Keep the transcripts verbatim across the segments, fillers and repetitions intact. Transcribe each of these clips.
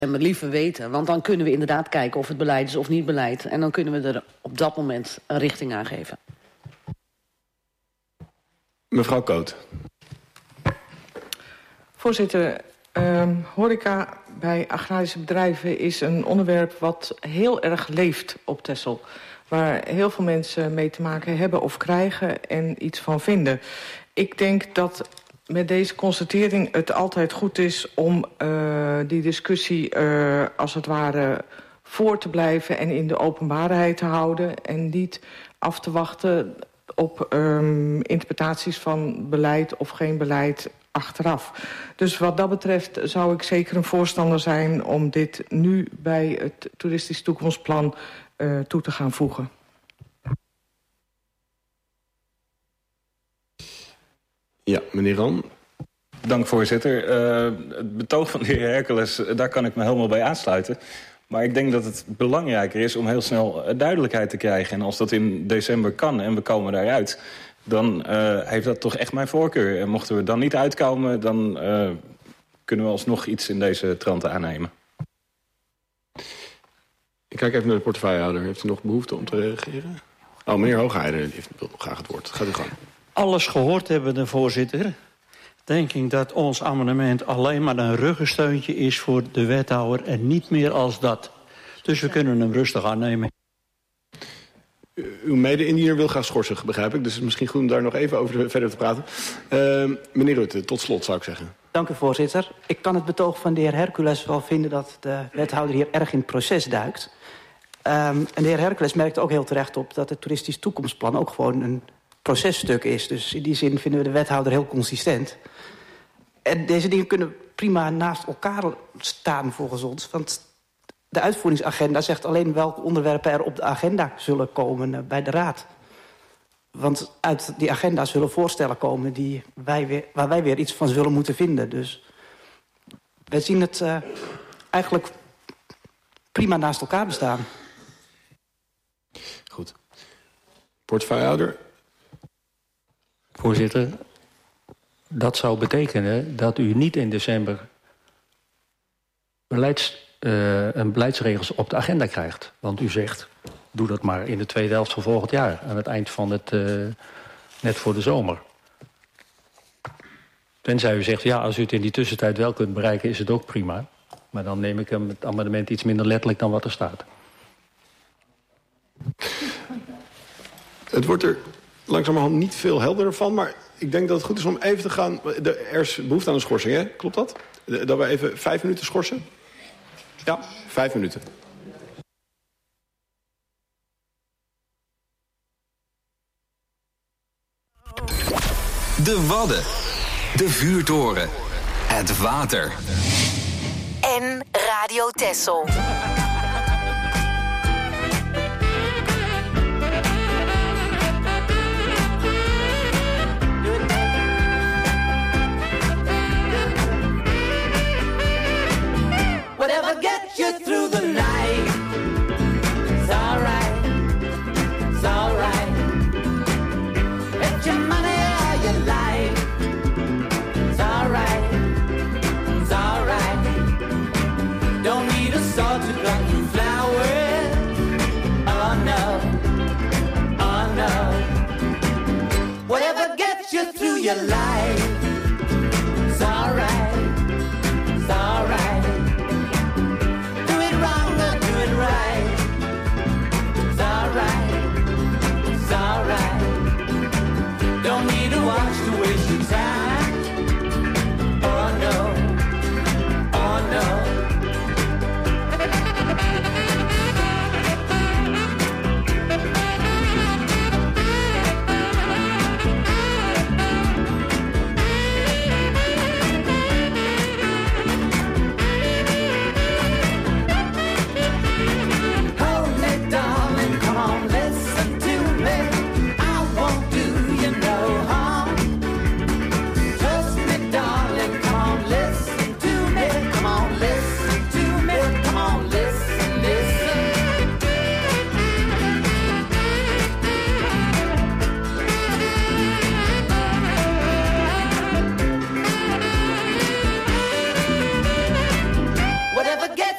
liever weten. Want dan kunnen we inderdaad kijken of het beleid is of niet beleid. En dan kunnen we er op dat moment een richting aan geven. Mevrouw Koot. Voorzitter, uh, horeca bij agrarische bedrijven is een onderwerp wat heel erg leeft op Texel. Waar heel veel mensen mee te maken hebben of krijgen en iets van vinden. Ik denk dat met deze constatering het altijd goed is om uh, die discussie uh, als het ware voor te blijven en in de openbaarheid te houden en niet af te wachten op um, interpretaties van beleid of geen beleid achteraf. Dus wat dat betreft zou ik zeker een voorstander zijn om dit nu bij het toeristisch toekomstplan uh, toe te gaan voegen. Ja, meneer Ran. Dank, voorzitter. Uh, het betoog van de heer Hercules, daar kan ik me helemaal bij aansluiten. Maar ik denk dat het belangrijker is om heel snel duidelijkheid te krijgen. En als dat in december kan en we komen daaruit, dan uh, heeft dat toch echt mijn voorkeur. En mochten we dan niet uitkomen, dan uh, kunnen we alsnog iets in deze trant aannemen. Ik kijk even naar de portefeuillehouder. Heeft u nog behoefte om te reageren? Oh, meneer Hoogheide heeft nog graag het woord. Gaat u gang. Alles gehoord hebben, de voorzitter. Denk ik dat ons amendement alleen maar een ruggensteuntje is voor de wethouder en niet meer als dat. Dus we kunnen hem rustig aannemen. Uw mede-indiener wil graag schorsen, begrijp ik. Dus het is misschien goed om daar nog even over verder te praten. Uh, meneer Rutte, tot slot zou ik zeggen. Dank u, voorzitter. Ik kan het betoog van de heer Hercules wel vinden dat de wethouder hier erg in het proces duikt. Um, en de heer Hercules merkte ook heel terecht op dat het toeristisch toekomstplan ook gewoon een processtuk is. Dus in die zin vinden we de wethouder heel consistent. En deze dingen kunnen prima naast elkaar staan volgens ons. Want de uitvoeringsagenda zegt alleen welke onderwerpen er op de agenda zullen komen uh, bij de Raad. Want uit die agenda zullen voorstellen komen die wij weer, waar wij weer iets van zullen moeten vinden. Dus wij zien het uh, eigenlijk prima naast elkaar bestaan. Goed. Portefeuillehouder. Voorzitter, dat zou betekenen dat u niet in december beleids, uh, een beleidsregels op de agenda krijgt. Want u zegt, doe dat maar in de tweede helft van volgend jaar. Aan het eind van het, uh, net voor de zomer. Tenzij u zegt, ja, als u het in die tussentijd wel kunt bereiken, is het ook prima. Maar dan neem ik hem het amendement iets minder letterlijk dan wat er staat. Het wordt er langzamerhand niet veel helderder van, maar ik denk dat het goed is om even te gaan. Er is behoefte aan een schorsing, hè? Klopt dat? Dat we even vijf minuten schorsen? Ja, vijf minuten. De Wadden. De vuurtoren. Het water. En Radio Texel. Whatever gets you through the night, it's alright, it's alright. It's your money or your life, it's alright, it's alright. Don't need a sword to cut through flowers, oh no, oh no. Whatever gets you through your life, it's alright, it's alright. Don't need to watch to waste your time. Oh no, oh no.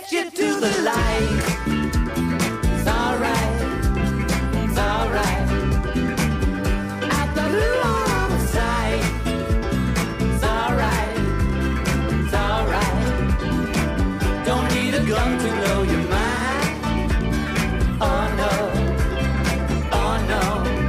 get you to the light. It's alright, it's alright. At the wrong side. It's alright, it's alright. Don't need a gun to blow your mind. Oh no, oh no.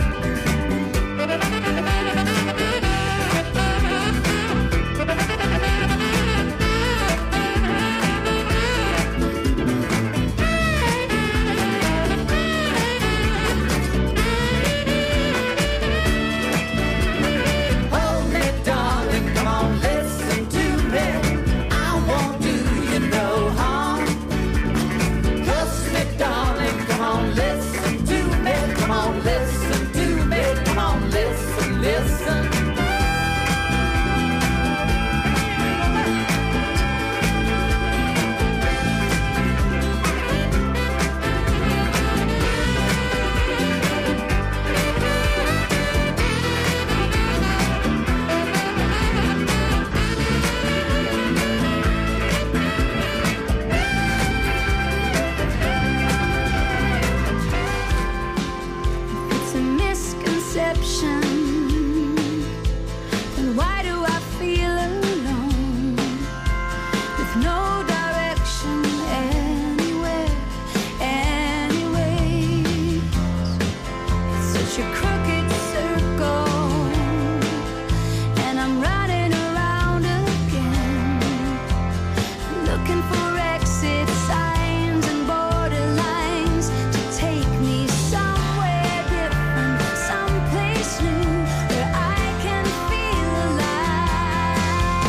Hold me, darling, come on, listen to me. I won't do you no harm. Kiss me, darling, come on, listen to me. Come on, listen to me. Come on, listen, listen. It's a misconception. Then why do I feel alone? With no direction anywhere, anyways. It's such a crooked circle, and I'm running around again, looking for exit signs and borderlines to take me somewhere different, someplace new where I can feel alive.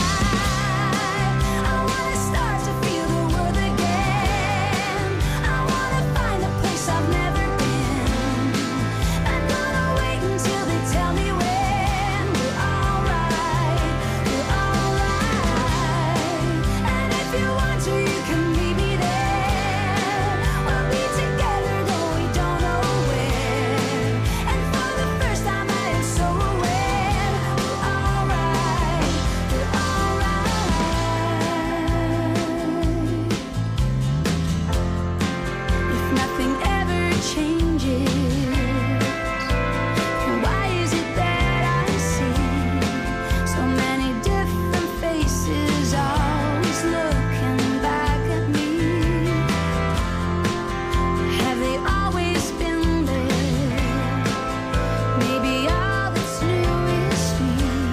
I wanna start to feel the world again. I wanna find a place I've never been. I'm gonna wait until they tell me when. We're alright, we're alright. And if you want to, you can meet me there. We'll be together, though we don't know where. And for the first time, I am so aware. We're alright, we're alright. If nothing ever changes, then why is it that I see so many different faces always looking back at me? Have they always been there? Maybe all that's new is me,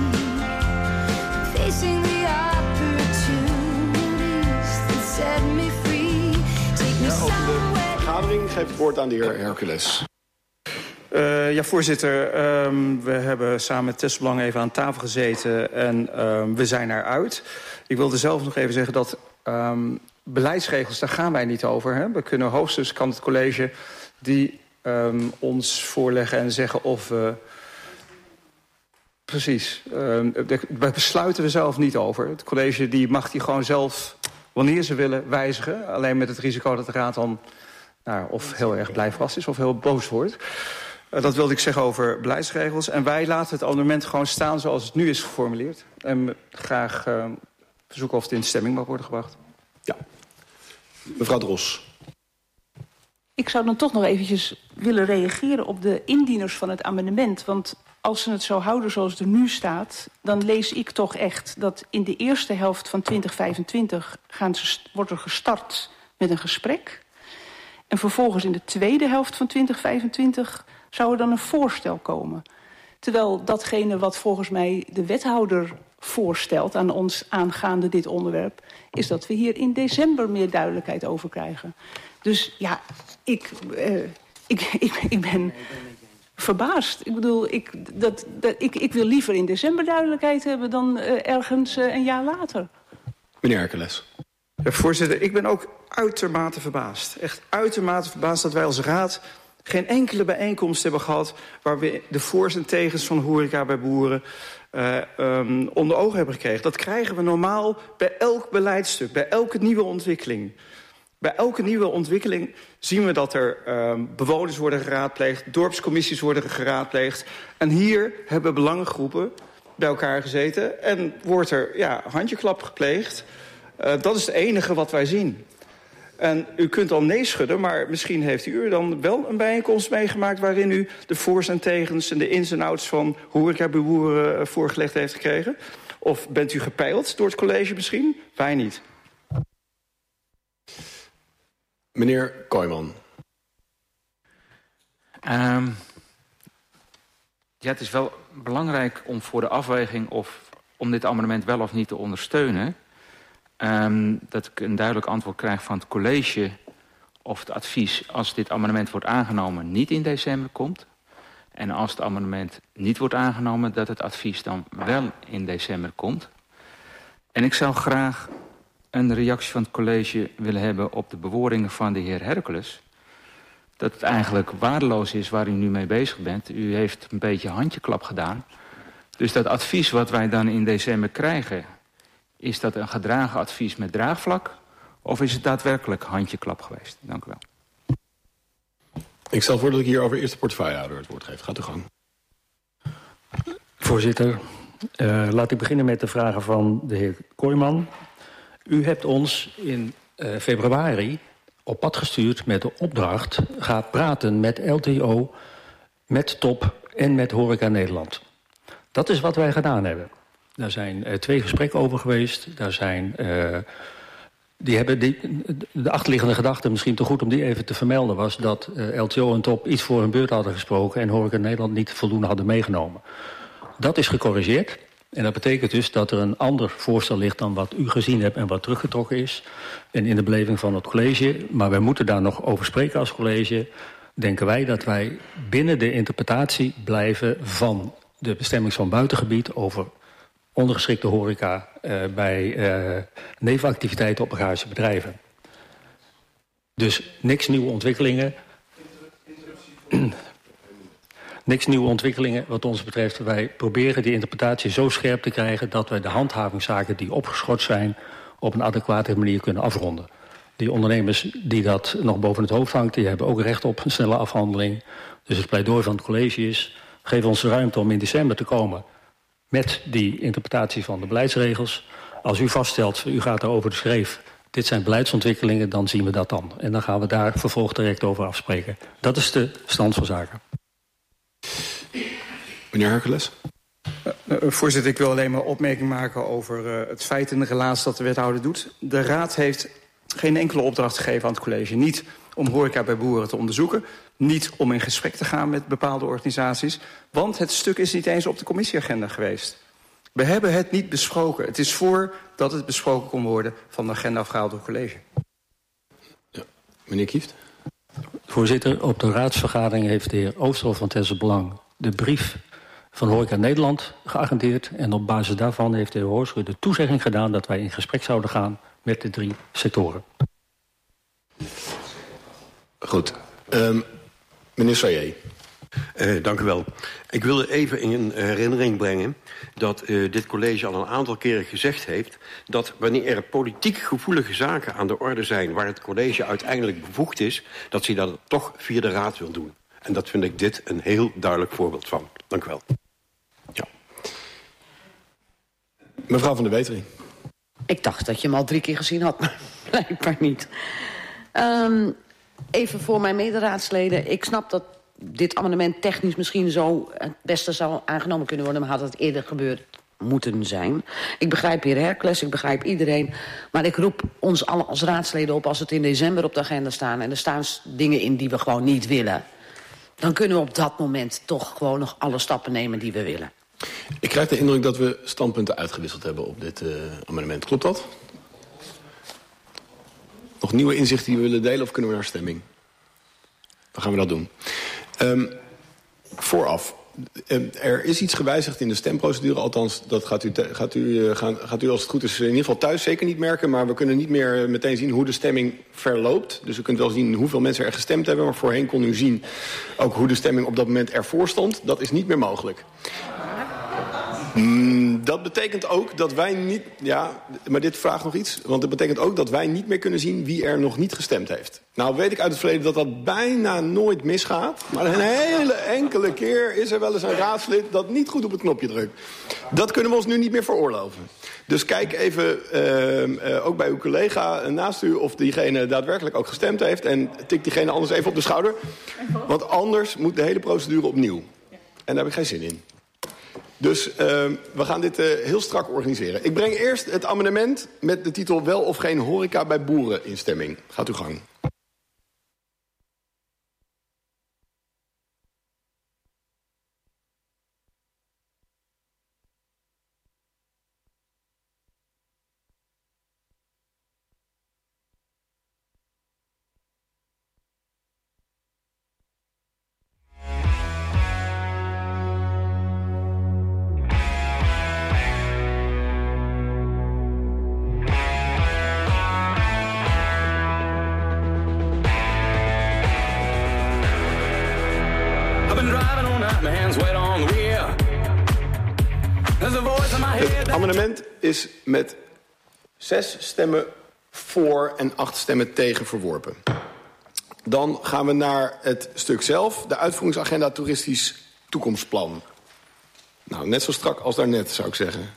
facing the opportunities that set me free. Take me Ja, over de somewhere. vergadering geef ik het woord aan de heer Hercules. Uh, ja, voorzitter. Um, we hebben samen met Tesselbelang even aan tafel gezeten en um, we zijn eruit. Ik wilde zelf nog even zeggen dat um, beleidsregels, daar gaan wij niet over. Hè? We kunnen hoogstens, kan het college die um, ons voorleggen en zeggen of we... Precies. Um, daar besluiten we zelf niet over. Het college die mag die gewoon zelf, wanneer ze willen, wijzigen. Alleen met het risico dat de raad dan nou, of heel erg blij vast is of heel boos wordt. Uh, dat wilde ik zeggen over beleidsregels. En wij laten het amendement gewoon staan zoals het nu is geformuleerd. En graag uh, verzoeken of het in stemming mag worden gebracht. Ja. Mevrouw Dros. Ik zou dan toch nog eventjes willen reageren op de indieners van het amendement. Want als ze het zo houden zoals het er nu staat, dan lees ik toch echt dat in de eerste helft van twintig vijfentwintig gaan ze, wordt er gestart met een gesprek. En vervolgens in de tweede helft van twintig vijfentwintig zou er dan een voorstel komen. Terwijl datgene wat volgens mij de wethouder voorstelt aan ons aangaande dit onderwerp, is dat we hier in december meer duidelijkheid over krijgen. Dus ja, ik, uh, ik, ik, ik ben verbaasd. Ik bedoel, ik, dat, dat, ik, ik wil liever in december duidelijkheid hebben dan uh, ergens uh, een jaar later. Meneer Hercules. Ja, voorzitter, ik ben ook uitermate verbaasd. Echt uitermate verbaasd dat wij als raad geen enkele bijeenkomst hebben gehad waar we de voor's en tegens van horeca bij boeren uh, um, onder ogen hebben gekregen. Dat krijgen we normaal bij elk beleidstuk, bij elke nieuwe ontwikkeling. Bij elke nieuwe ontwikkeling zien we dat er uh, bewoners worden geraadpleegd, dorpscommissies worden geraadpleegd. En hier hebben belangengroepen bij elkaar gezeten en wordt er ja, handjeklap gepleegd. Uh, dat is het enige wat wij zien. En u kunt al nee schudden, maar misschien heeft u dan wel een bijeenkomst meegemaakt waarin u de voor's en tegens en de ins en outs van horecaboeren voorgelegd heeft gekregen? Of bent u gepeild door het college misschien? Wij niet. Meneer Kooijman. Um, ja, het is wel belangrijk om voor de afweging of om dit amendement wel of niet te ondersteunen, Um, dat ik een duidelijk antwoord krijg van het college of het advies, als dit amendement wordt aangenomen, niet in december komt. En als het amendement niet wordt aangenomen, dat het advies dan wel in december komt. En ik zou graag een reactie van het college willen hebben op de bewoordingen van de heer Hercules. Dat het eigenlijk waardeloos is waar u nu mee bezig bent. U heeft een beetje handjeklap gedaan. Dus dat advies wat wij dan in december krijgen, is dat een gedragen advies met draagvlak? Of is het daadwerkelijk handjeklap geweest? Dank u wel. Ik stel voor dat ik hier over eerst de portefeuillehouder het woord geef. Gaat u gang. Voorzitter, uh, laat ik beginnen met de vragen van de heer Kooijman. U hebt ons in uh, februari op pad gestuurd met de opdracht, ga praten met L T O, met Top en met Horeca Nederland. Dat is wat wij gedaan hebben. Daar zijn uh, twee gesprekken over geweest. Daar zijn, uh, die hebben die, de achterliggende gedachte, misschien te goed om die even te vermelden, was dat uh, L T O en Top iets voor hun beurt hadden gesproken en Horeca Nederland niet voldoende hadden meegenomen. Dat is gecorrigeerd. En dat betekent dus dat er een ander voorstel ligt dan wat u gezien hebt en wat teruggetrokken is. En in de beleving van het college, maar wij moeten daar nog over spreken als college, denken wij dat wij binnen de interpretatie blijven van de bestemming van buitengebied over ondergeschikte horeca uh, bij uh, nevenactiviteiten op agrarische bedrijven. Dus niks nieuwe ontwikkelingen. Niks nieuwe ontwikkelingen wat ons betreft. Wij proberen die interpretatie zo scherp te krijgen dat wij de handhavingszaken die opgeschort zijn op een adequate manier kunnen afronden. Die ondernemers die dat nog boven het hoofd hangt, die hebben ook recht op een snelle afhandeling. Dus het pleidooi van het college is, geef ons de ruimte om in december te komen met die interpretatie van de beleidsregels. Als u vaststelt, u gaat daarover de schreef, dit zijn beleidsontwikkelingen, dan zien we dat dan. En dan gaan we daar vervolgdirect over afspreken. Dat is de stand van zaken. Meneer Hercules. Uh, uh, voorzitter, ik wil alleen maar opmerking maken over uh, het feit en de relatie dat de wethouder doet. De raad heeft geen enkele opdracht gegeven aan het college. Niet om horeca bij boeren te onderzoeken. Niet om in gesprek te gaan met bepaalde organisaties. Want het stuk is niet eens op de commissieagenda geweest. We hebben het niet besproken. Het is voordat het besproken kon worden van de agenda afgehaald door het college. Ja. Meneer Kieft. Voorzitter, op de raadsvergadering heeft de heer Oosterhoff van Tesselbelang de brief van Horeca Nederland geagendeerd. En op basis daarvan heeft de heer Hoorschut de toezegging gedaan dat wij in gesprek zouden gaan met de drie sectoren. Goed. Um, meneer Sayer. Uh, dank u wel. Ik wilde even in herinnering brengen dat uh, dit college al een aantal keren gezegd heeft dat wanneer er politiek gevoelige zaken aan de orde zijn waar het college uiteindelijk bevoegd is, dat ze dat toch via de raad wil doen. En dat vind ik dit een heel duidelijk voorbeeld van. Dank u wel. Ja. Mevrouw van der Wetering. Ik dacht dat je hem al drie keer gezien had, maar blijkbaar niet. Um, even voor mijn mederaadsleden. Ik snap dat dit amendement technisch misschien zo het beste zou aangenomen kunnen worden, maar had het eerder gebeurd moeten zijn. Ik begrijp hier Hercules, ik begrijp iedereen, maar ik roep ons allen als raadsleden op als het in december op de agenda staan en er staan dingen in die we gewoon niet willen. Dan kunnen we op dat moment toch gewoon nog alle stappen nemen die we willen. Ik krijg de indruk dat we standpunten uitgewisseld hebben op dit uh, amendement. Klopt dat? Nog nieuwe inzichten die we willen delen of kunnen we naar stemming? Dan gaan we dat doen. Um, vooraf. Um, er is iets gewijzigd in de stemprocedure. Althans, dat gaat u, te, gaat, u, uh, gaan, gaat u als het goed is in ieder geval thuis zeker niet merken. Maar we kunnen niet meer uh, meteen zien hoe de stemming verloopt. Dus u kunt wel zien hoeveel mensen er gestemd hebben. Maar voorheen kon u zien ook hoe de stemming op dat moment ervoor stond. Dat is niet meer mogelijk. Mm, dat betekent ook dat wij niet... Ja, maar dit vraagt nog iets. Want dat betekent ook dat wij niet meer kunnen zien wie er nog niet gestemd heeft. Nou weet ik uit het verleden dat dat bijna nooit misgaat. Maar een hele enkele keer is er wel eens een raadslid dat niet goed op het knopje drukt. Dat kunnen we ons nu niet meer veroorloven. Dus kijk even, uh, uh, ook bij uw collega naast u, of diegene daadwerkelijk ook gestemd heeft. En tik diegene anders even op de schouder. Want anders moet de hele procedure opnieuw. En daar heb ik geen zin in. Dus uh, we gaan dit uh, heel strak organiseren. Ik breng eerst het amendement met de titel wel of geen horeca bij boeren in stemming. Gaat uw gang. Het amendement is met zes stemmen voor en acht stemmen tegen verworpen. Dan gaan we naar het stuk zelf, de uitvoeringsagenda toeristisch toekomstplan. Nou, net zo strak als daarnet, zou ik zeggen.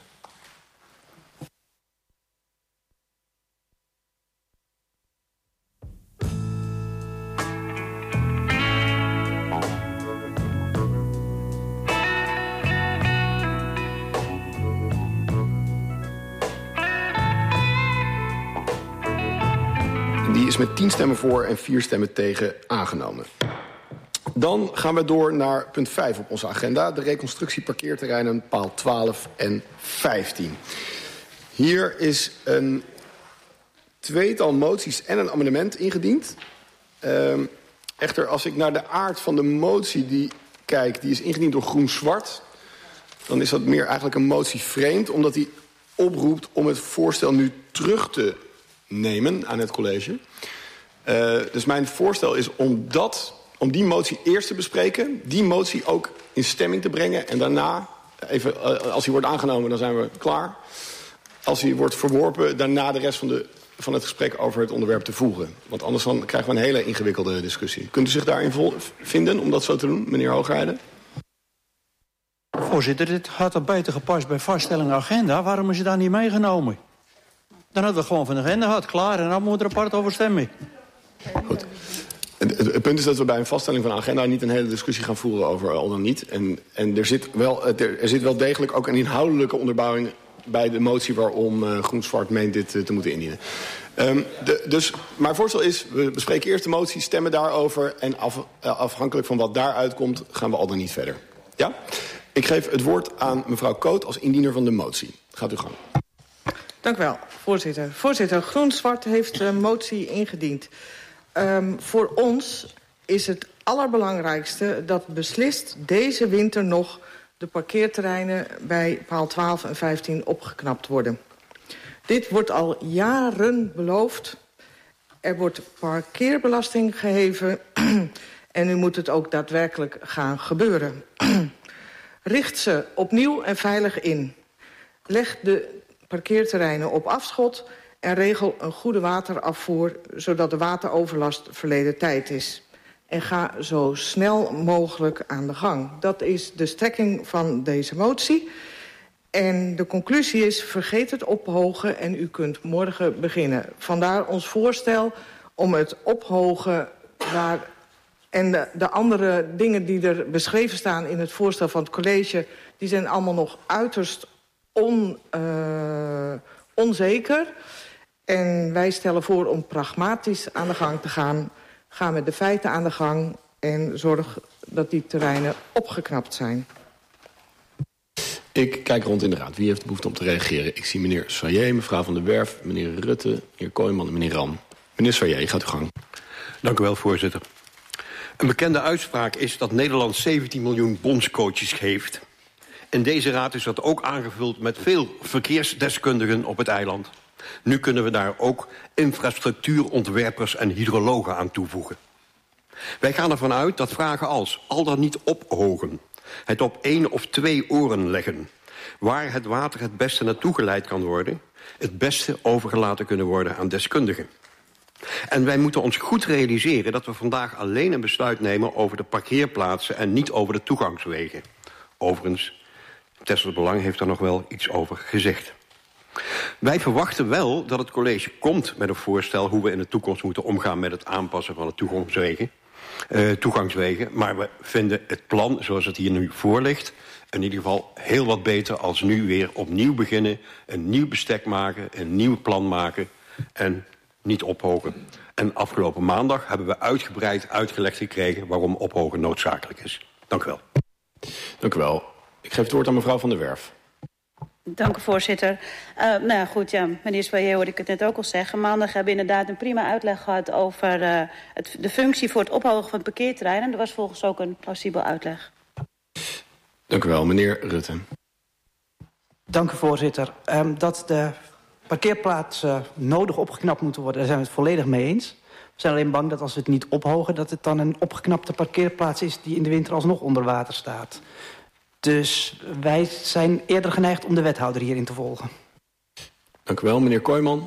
Die is met tien stemmen voor en vier stemmen tegen aangenomen. Dan gaan we door naar punt vijf op onze agenda. De reconstructie parkeerterreinen paal twaalf en vijftien. Hier is een tweetal moties en een amendement ingediend. Uh, echter, als ik naar de aard van de motie die kijk, die is ingediend door GroenZwart, dan is dat meer eigenlijk een motie vreemd, omdat die oproept om het voorstel nu terug te nemen aan het college. Uh, dus mijn voorstel is om, dat, om die motie eerst te bespreken, die motie ook in stemming te brengen en daarna, even, uh, als die wordt aangenomen, dan zijn we klaar. Als die wordt verworpen, daarna de rest van, de, van het gesprek over het onderwerp te voeren. Want anders dan krijgen we een hele ingewikkelde discussie. Kunt u zich daarin vol vinden om dat zo te doen, meneer Hoogheide? Voorzitter, dit had er beter gepast bij vaststelling agenda. Waarom is het dan niet meegenomen? Dan hadden we gewoon van de agenda gehad, klaar. En dan moeten we er apart over stemmen. Goed. Het, het, het punt is dat we bij een vaststelling van de agenda niet een hele discussie gaan voeren over al dan niet. En, en er, zit wel, er, er zit wel degelijk ook een inhoudelijke onderbouwing bij de motie waarom uh, GroenZwart meent dit uh, te moeten indienen. Um, de, dus mijn voorstel is, we bespreken eerst de motie, stemmen daarover en af, uh, afhankelijk van wat daaruit komt gaan we al dan niet verder. Ja? Ik geef het woord aan mevrouw Koot als indiener van de motie. Gaat u gang. Dank u wel, voorzitter. Voorzitter, GroenZwart heeft een motie ingediend. Um, voor ons is het allerbelangrijkste dat beslist deze winter nog de parkeerterreinen bij paal twaalf en vijftien opgeknapt worden. Dit wordt al jaren beloofd. Er wordt parkeerbelasting geheven en nu moet het ook daadwerkelijk gaan gebeuren. Richt ze opnieuw en veilig in. Leg de parkeerterreinen op afschot en regel een goede waterafvoer, zodat de wateroverlast verleden tijd is. En ga zo snel mogelijk aan de gang. Dat is de strekking van deze motie. En de conclusie is, vergeet het ophogen en u kunt morgen beginnen. Vandaar ons voorstel om het ophogen waar en de, de andere dingen die er beschreven staan in het voorstel van het college, die zijn allemaal nog uiterst on, uh, onzeker. En wij stellen voor om pragmatisch aan de gang te gaan. Ga met de feiten aan de gang en zorg dat die terreinen opgeknapt zijn. Ik kijk rond in de raad. Wie heeft de behoefte om te reageren? Ik zie meneer Soyer, mevrouw Van der Werf, meneer Rutte, meneer Kooijman en meneer Ram. Meneer Soyer, gaat uw gang. Dank u wel, voorzitter. Een bekende uitspraak is dat Nederland zeventien miljoen bondscoaches heeft. In deze raad is dat ook aangevuld met veel verkeersdeskundigen op het eiland. Nu kunnen we daar ook infrastructuurontwerpers en hydrologen aan toevoegen. Wij gaan ervan uit dat vragen als al dan niet ophogen, het op één of twee oren leggen, waar het water het beste naartoe geleid kan worden, het beste overgelaten kunnen worden aan deskundigen. En wij moeten ons goed realiseren dat we vandaag alleen een besluit nemen over de parkeerplaatsen en niet over de toegangswegen. Overigens, Texels Belang heeft daar nog wel iets over gezegd. Wij verwachten wel dat het college komt met een voorstel hoe we in de toekomst moeten omgaan met het aanpassen van de toegangswegen. Uh, toegangswegen. Maar we vinden het plan zoals het hier nu voor ligt in ieder geval heel wat beter als nu weer opnieuw beginnen, een nieuw bestek maken, een nieuw plan maken en niet ophogen. En afgelopen maandag hebben we uitgebreid uitgelegd gekregen waarom ophogen noodzakelijk is. Dank u wel. Dank u wel. Ik geef het woord aan mevrouw Van der Werf. Dank u, voorzitter. Uh, nou ja, goed, ja, meneer Soyer hoorde ik het net ook al zeggen. Maandag hebben we inderdaad een prima uitleg gehad over uh, het, de functie voor het ophogen van het parkeerterrein. En er was volgens ook een plausibel uitleg. Dank u wel, meneer Rutte. Dank u, voorzitter. Um, dat de parkeerplaatsen uh, nodig opgeknapt moeten worden, daar zijn we het volledig mee eens. We zijn alleen bang dat als we het niet ophogen, dat het dan een opgeknapte parkeerplaats is die in de winter alsnog onder water staat. Dus wij zijn eerder geneigd om de wethouder hierin te volgen. Dank u wel, meneer Kooijman.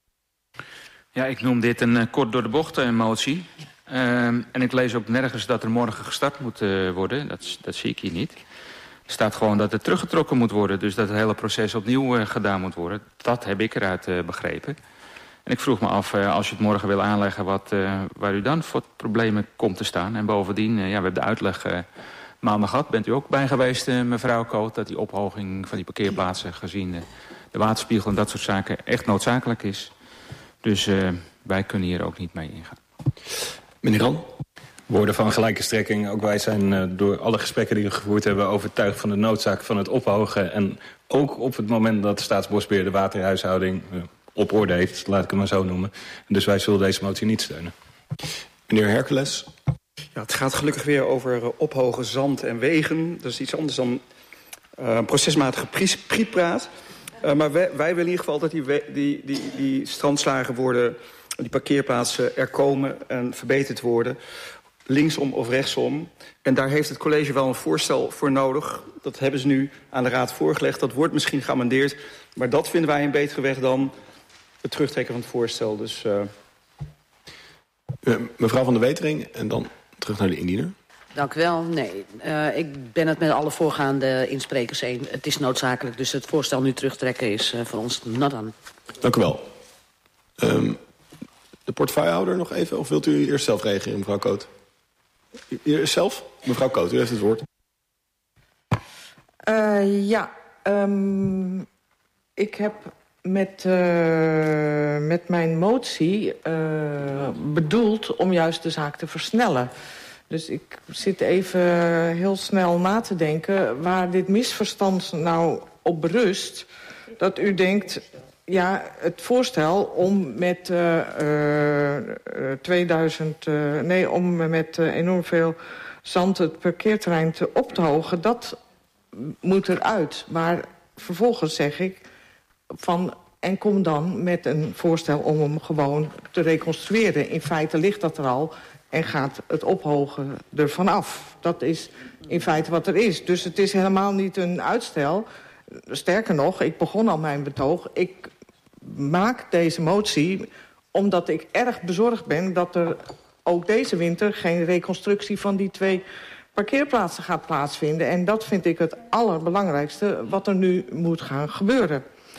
Ja, ik noem dit een uh, kort door de bocht uh, motie. Uh, en ik lees ook nergens dat er morgen gestart moet uh, worden. Dat, dat zie ik hier niet. Er staat gewoon dat het teruggetrokken moet worden. Dus dat het hele proces opnieuw uh, gedaan moet worden. Dat heb ik eruit uh, begrepen. En ik vroeg me af, uh, als je het morgen wil aanleggen, wat, uh, waar u dan voor problemen komt te staan. En bovendien, uh, ja, we hebben de uitleg uh, maandag gehad. Bent u ook bij geweest, uh, mevrouw Koot, dat die ophoging van die parkeerplaatsen gezien uh, de waterspiegel en dat soort zaken echt noodzakelijk is. Dus uh, wij kunnen hier ook niet mee ingaan. Meneer Ran? Woorden van gelijke strekking. Ook wij zijn uh, door alle gesprekken die we gevoerd hebben overtuigd van de noodzaak van het ophogen. En ook op het moment dat de Staatsbosbeheer de waterhuishouding uh, op orde heeft, laat ik het maar zo noemen. Dus wij zullen deze motie niet steunen. Meneer Hercules? Ja, het gaat gelukkig weer over uh, ophogen zand en wegen. Dat is iets anders dan uh, procesmatige prietpraat. Uh, maar wij, wij willen in ieder geval dat die, die, die, die strandslagen worden, die parkeerplaatsen er komen en verbeterd worden. Linksom of rechtsom. En daar heeft het college wel een voorstel voor nodig. Dat hebben ze nu aan de raad voorgelegd. Dat wordt misschien geamendeerd. Maar dat vinden wij een betere weg dan het terugtrekken van het voorstel. Dus, uh... Uh, mevrouw Van der Wetering en dan terug naar de indiener. Dank u wel. Nee, uh, ik ben het met alle voorgaande insprekers eens. Het is noodzakelijk, dus het voorstel nu terugtrekken is uh, voor ons not aan. Dank u wel. Um, de portefeuillehouder nog even, of wilt u eerst zelf reageren, mevrouw Koot? Eerst zelf? Mevrouw Koot, u heeft het woord. Uh, ja, um, ik heb met, uh, met mijn motie uh, bedoeld om juist de zaak te versnellen. Dus ik zit even heel snel na te denken waar dit misverstand nou op berust. Dat u denkt, ja, het voorstel om met uh, uh, tweeduizend, uh, nee, om met uh, enorm veel zand het parkeerterrein te op te hogen, dat moet eruit. Maar vervolgens zeg ik van, en kom dan met een voorstel om hem gewoon te reconstrueren. In feite ligt dat er al en gaat het ophogen ervan af. Dat is in feite wat er is. Dus het is helemaal niet een uitstel. Sterker nog, ik begon al mijn betoog. Ik maak deze motie omdat ik erg bezorgd ben dat er ook deze winter geen reconstructie van die twee parkeerplaatsen gaat plaatsvinden. En dat vind ik het allerbelangrijkste wat er nu moet gaan gebeuren.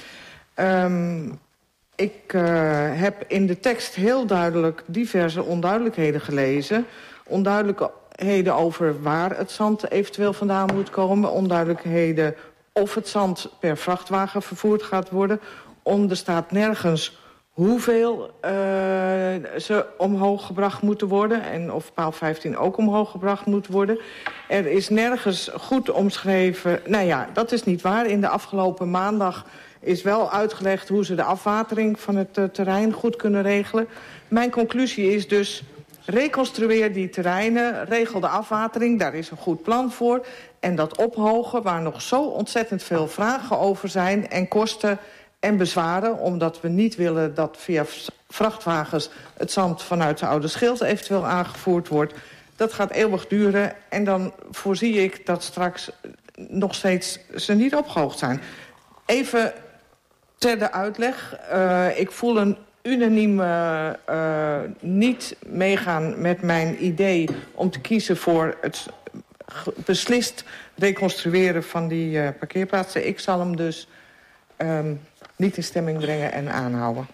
Um, ik uh, heb in de tekst heel duidelijk diverse onduidelijkheden gelezen. Onduidelijkheden over waar het zand eventueel vandaan moet komen. Onduidelijkheden of het zand per vrachtwagen vervoerd gaat worden. Om er staat nergens hoeveel uh, ze omhoog gebracht moeten worden. En of paal vijftien ook omhoog gebracht moet worden. Er is nergens goed omschreven. Nou ja, dat is niet waar. In de afgelopen maandag is wel uitgelegd hoe ze de afwatering van het uh, terrein goed kunnen regelen. Mijn conclusie is dus, reconstrueer die terreinen, regel de afwatering, daar is een goed plan voor. En dat ophogen, waar nog zo ontzettend veel vragen over zijn en kosten en bezwaren, omdat we niet willen dat via vrachtwagens het zand vanuit de Oude Schild eventueel aangevoerd wordt. Dat gaat eeuwig duren en dan voorzie ik dat straks nog steeds ze niet opgehoogd zijn. Even ter de uitleg. Uh, ik voel een unaniem uh, uh, niet meegaan met mijn idee om te kiezen voor het beslist reconstrueren van die uh, parkeerplaatsen. Ik zal hem dus um, niet in stemming brengen en aanhouden.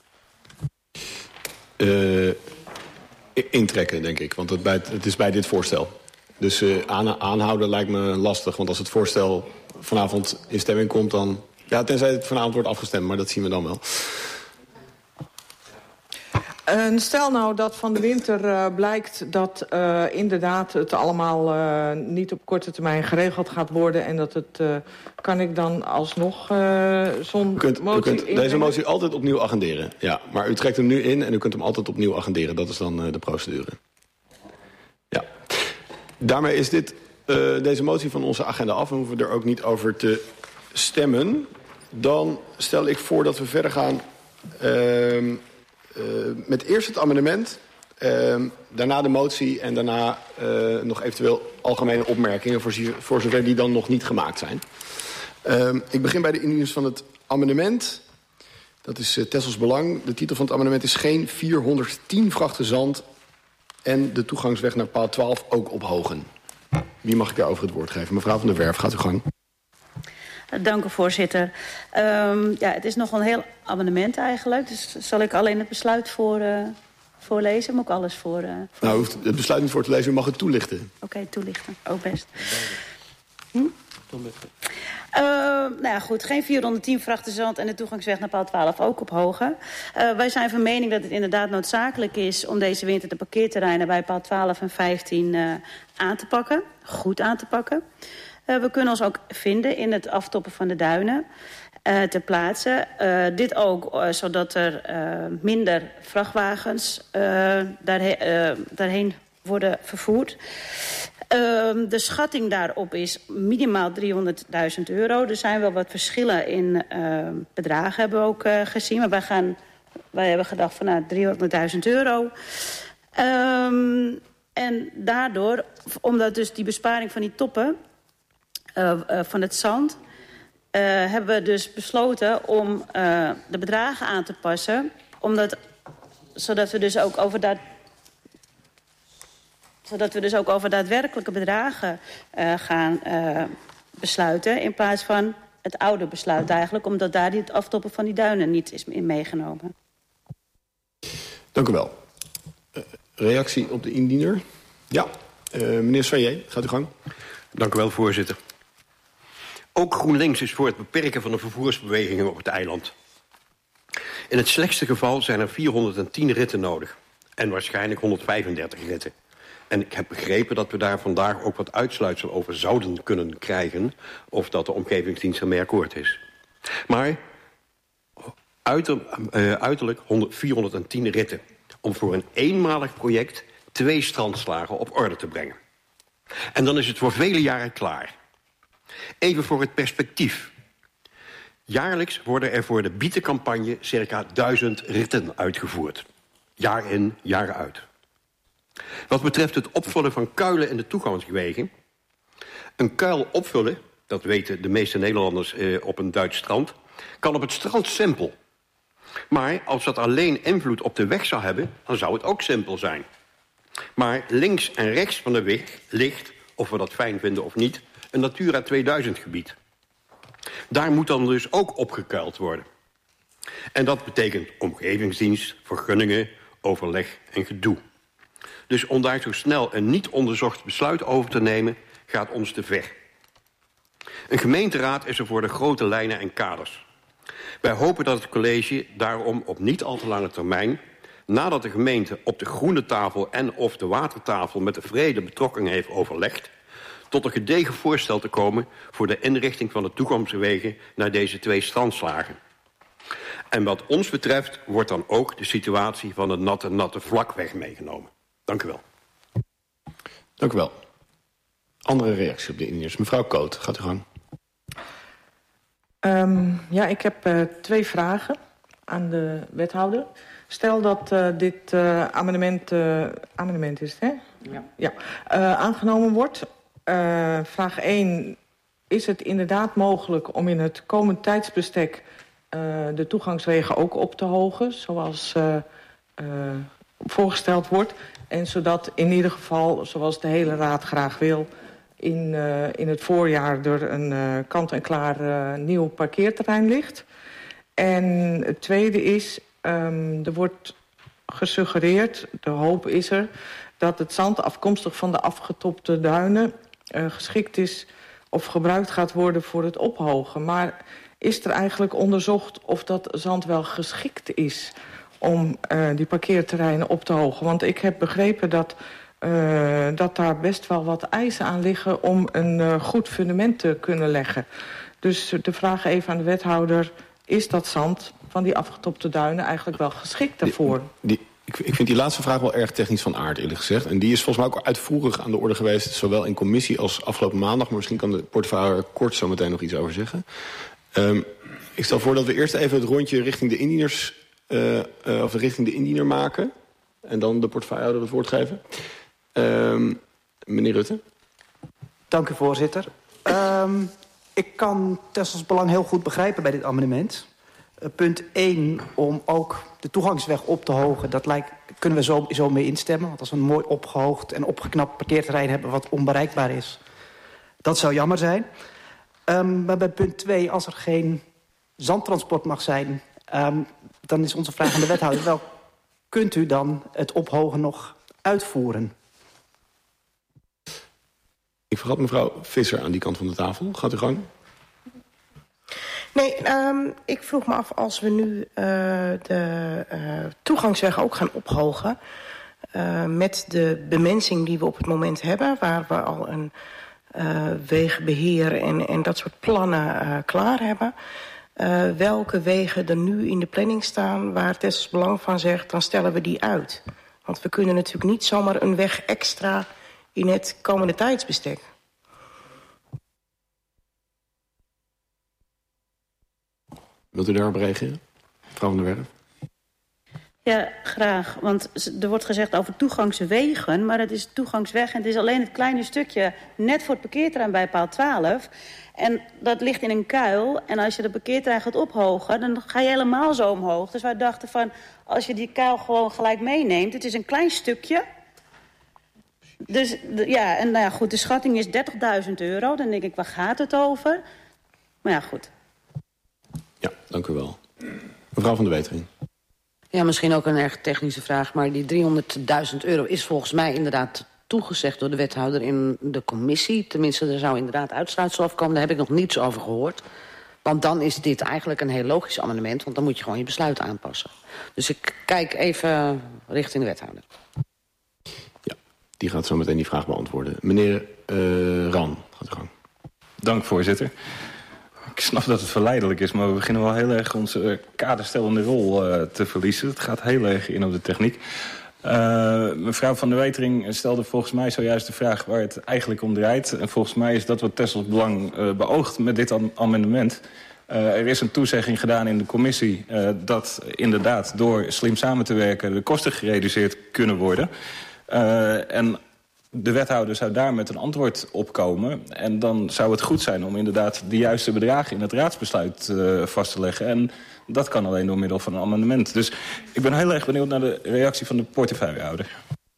Uh, intrekken, denk ik, want het, bij, het is bij dit voorstel. Dus uh, aan, aanhouden lijkt me lastig, want als het voorstel vanavond in stemming komt, dan... Ja, tenzij het vanavond wordt afgestemd, maar dat zien we dan wel. Uh, stel nou dat van de winter uh, blijkt dat uh, inderdaad het allemaal uh, niet op korte termijn geregeld gaat worden... en dat het, uh, kan ik dan alsnog uh, zo'n motie... U kunt deze motie altijd opnieuw agenderen, ja. Maar u trekt hem nu in en u kunt hem altijd opnieuw agenderen. Dat is dan uh, de procedure. Ja. Daarmee is dit, uh, deze motie van onze agenda af en hoeven we er ook niet over te stemmen. Dan stel ik voor dat we verder gaan... Uh, Uh, met eerst het amendement, uh, daarna de motie... en daarna uh, nog eventueel algemene opmerkingen... Voor, voor zover die dan nog niet gemaakt zijn. Uh, ik begin bij de indieners van het amendement. Dat is uh, Tessels Belang. De titel van het amendement is geen vierhonderdtien vrachten zand... en de toegangsweg naar paal twaalf ook ophogen. Wie mag ik daarover het woord geven? Mevrouw van der Werf, gaat uw gang. Dank u, voorzitter. Um, ja, het is nog een heel amendement eigenlijk. Dus zal ik alleen het besluit voor, uh, voorlezen? Moet ik alles voor... Uh, voor... Nou, u hoeft het besluit niet voor te lezen, u mag het toelichten. Oké, okay, toelichten. Ook best. Hm? Uh, nou ja, goed. Geen vierhonderdtien vrachten zand en de toegangsweg naar paal twaalf ook ophogen. Uh, wij zijn van mening dat het inderdaad noodzakelijk is... om deze winter de parkeerterreinen bij paal twaalf en vijftien uh, aan te pakken. Goed aan te pakken. Uh, we kunnen ons ook vinden in het aftoppen van de duinen uh, ter plaatse. Uh, dit ook uh, zodat er uh, minder vrachtwagens uh, daarheen, uh, daarheen worden vervoerd. Uh, de schatting daarop is minimaal driehonderdduizend euro. Er zijn wel wat verschillen in uh, bedragen, hebben we ook uh, gezien. Maar wij, gaan, wij hebben gedacht van nou, driehonderdduizend euro. Um, en daardoor, omdat dus die besparing van die toppen... Uh, uh, van het zand... Uh, hebben we dus besloten om uh, de bedragen aan te passen... Omdat, zodat, we dus ook over dat, zodat we dus ook over daadwerkelijke bedragen uh, gaan uh, besluiten... in plaats van het oude besluit eigenlijk... omdat daar het aftoppen van die duinen niet is in meegenomen. Dank u wel. Uh, reactie op de indiener? Ja, uh, meneer Soyer, gaat uw gang. Dank u wel, voorzitter. Ook GroenLinks is voor het beperken van de vervoersbewegingen op het eiland. In het slechtste geval zijn er vierhonderdtien ritten nodig. En waarschijnlijk honderdvijfendertig ritten. En ik heb begrepen dat we daar vandaag ook wat uitsluitsel over zouden kunnen krijgen... of dat de omgevingsdienst ermee akkoord is. Maar uiter, uh, uiterlijk vierhonderdtien ritten... om voor een eenmalig project twee strandslagen op orde te brengen. En dan is het voor vele jaren klaar. Even voor het perspectief. Jaarlijks worden er voor de bietencampagne circa duizend ritten uitgevoerd. Jaar in, jaar uit. Wat betreft het opvullen van kuilen in de toegangswegen... een kuil opvullen, dat weten de meeste Nederlanders eh, op een Duits strand... kan op het strand simpel. Maar als dat alleen invloed op de weg zou hebben... dan zou het ook simpel zijn. Maar links en rechts van de weg ligt, of we dat fijn vinden of niet... een Natura tweeduizend gebied. Daar moet dan dus ook opgekuild worden. En dat betekent omgevingsdienst, vergunningen, overleg en gedoe. Dus om daar zo snel een niet onderzocht besluit over te nemen... gaat ons te ver. Een gemeenteraad is er voor de grote lijnen en kaders. Wij hopen dat het college daarom op niet al te lange termijn... nadat de gemeente op de groene tafel en of de watertafel... met de vrede betrokken heeft overlegd... tot een gedegen voorstel te komen voor de inrichting van de toegangswegen naar deze twee strandslagen. En wat ons betreft wordt dan ook de situatie van de natte, natte vlakweg meegenomen. Dank u wel. Dank u wel. Andere reacties op de indiener. Mevrouw Koot, gaat u gang. Um, ja, ik heb uh, twee vragen aan de wethouder. Stel dat uh, dit uh, amendement, uh, amendement is, hè? Ja. Ja, uh, aangenomen wordt... Uh, vraag één, is het inderdaad mogelijk om in het komend tijdsbestek uh, de toegangswegen ook op te hogen, zoals uh, uh, voorgesteld wordt. En zodat in ieder geval, zoals de hele Raad graag wil, in, uh, in het voorjaar er een uh, kant-en-klaar uh, nieuw parkeerterrein ligt. En het tweede is, um, er wordt gesuggereerd, de hoop is er, dat het zand afkomstig van de afgetopte duinen uh, geschikt is of gebruikt gaat worden voor het ophogen. Maar is er eigenlijk onderzocht of dat zand wel geschikt is om uh, die parkeerterreinen op te hogen? Want ik heb begrepen dat, uh, dat daar best wel wat eisen aan liggen om een uh, goed fundament te kunnen leggen. Dus de vraag even aan de wethouder, is dat zand van die afgetopte duinen eigenlijk wel geschikt daarvoor? Die, die, ik, ik vind die laatste vraag wel erg technisch van aard, eerlijk gezegd. En die is volgens mij ook uitvoerig aan de orde geweest, zowel in commissie als afgelopen maandag. Maar misschien kan de portefeuille er kort zo meteen nog iets over zeggen. Um, ik stel voor dat we eerst even het rondje richting de indieners, uh, uh, of richting de indiener maken. En dan de portefeuillehouder het woord geven. Um, meneer Rutte. Dank u, voorzitter. Um, ik kan Tessels belang heel goed begrijpen bij dit amendement. Uh, punt één, om ook de toegangsweg op te hogen, dat lijkt, kunnen we zo, zo mee instemmen. Want als we een mooi opgehoogd en opgeknapt parkeerterrein hebben wat onbereikbaar is, dat zou jammer zijn. Um, maar bij punt twee, als er geen zandtransport mag zijn, um, dan is onze vraag aan de wethouder wel, kunt u dan het ophogen nog uitvoeren? Ik vergat mevrouw Visser aan die kant van de tafel. Gaat u gang? Nee, um, ik vroeg me af, als we nu uh, de uh, toegangsweg ook gaan ophogen, Uh, met de bemensing die we op het moment hebben, waar we al een uh, wegenbeheer en, en dat soort plannen uh, klaar hebben, Uh, welke wegen er nu in de planning staan waar Tessels Belang van zegt, dan stellen we die uit. Want we kunnen natuurlijk niet zomaar een weg extra in het komende tijdsbestek. Wilt u daarop reageren, mevrouw Van der Werf? Ja, graag. Want er wordt gezegd over toegangswegen, maar het is toegangsweg en het is alleen het kleine stukje net voor het parkeerterrein bij paal twaalf. En dat ligt in een kuil. En als je de parkeerterrein gaat ophogen, dan ga je helemaal zo omhoog. Dus wij dachten van, als je die kuil gewoon gelijk meeneemt, het is een klein stukje. Dus ja, en nou ja, goed, de schatting is dertigduizend euro. Dan denk ik, waar gaat het over? Maar ja, goed. Ja, dank u wel. Mevrouw Van der Wetering. Ja, misschien ook een erg technische vraag, maar die driehonderdduizend euro is volgens mij inderdaad toegezegd door de wethouder in de commissie. Tenminste, er zou inderdaad uitsluitsel afkomen. Daar heb ik nog niets over gehoord. Want dan is dit eigenlijk een heel logisch amendement, want dan moet je gewoon je besluit aanpassen. Dus ik kijk even richting de wethouder. Ja, die gaat zo meteen die vraag beantwoorden. Meneer uh, Ran, gaat u gang. Dank, voorzitter. Ik snap dat het verleidelijk is, maar we beginnen wel heel erg onze kaderstellende rol uh, te verliezen. Het gaat heel erg in op de techniek. Uh, mevrouw Van der Wetering stelde volgens mij zojuist de vraag waar het eigenlijk om draait. En volgens mij is dat wat Tessels Belang uh, beoogt met dit am amendement. Uh, er is een toezegging gedaan in de commissie uh, dat inderdaad door slim samen te werken de kosten gereduceerd kunnen worden. Uh, en de wethouder zou daar met een antwoord op komen. En dan zou het goed zijn om inderdaad de juiste bedragen in het raadsbesluit uh, vast te leggen. En dat kan alleen door middel van een amendement. Dus ik ben heel erg benieuwd naar de reactie van de portefeuillehouder.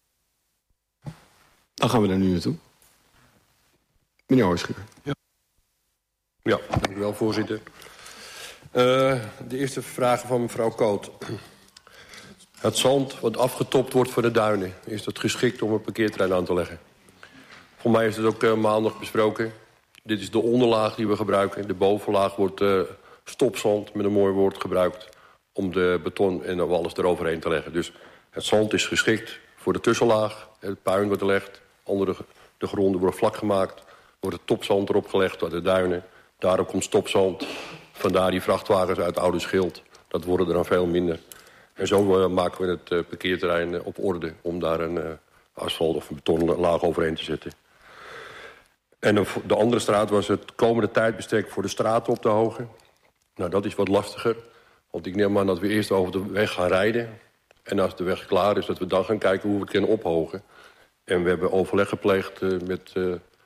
Dan gaan we er nu naartoe. Meneer Hoorschuur. Ja. ja, dank u wel, voorzitter. Uh, de eerste vraag van mevrouw Koot. Het zand wat afgetopt wordt voor de duinen, is dat geschikt om een parkeerterrein aan te leggen? Voor mij is het ook uh, maandag besproken. Dit is de onderlaag die we gebruiken. De bovenlaag wordt uh, stopzand, met een mooi woord, gebruikt om de beton en alles eroverheen te leggen. Dus het zand is geschikt voor de tussenlaag. Het puin wordt gelegd, onder de, de gronden wordt vlak gemaakt. Wordt het topzand erop gelegd door de duinen. Daarop komt stopzand. Vandaar die vrachtwagens uit Oude Schild. Dat worden er dan veel minder. En zo uh, maken we het uh, parkeerterrein uh, op orde om daar een uh, asfalt of een betonlaag overheen te zetten. En uh, de andere straat was het komende tijdbestek voor de straat op te hogen. Nou, dat is wat lastiger. Want ik neem aan dat we eerst over de weg gaan rijden. En als de weg klaar is, dat we dan gaan kijken hoe we het kunnen ophogen. En we hebben overleg gepleegd uh, met uh,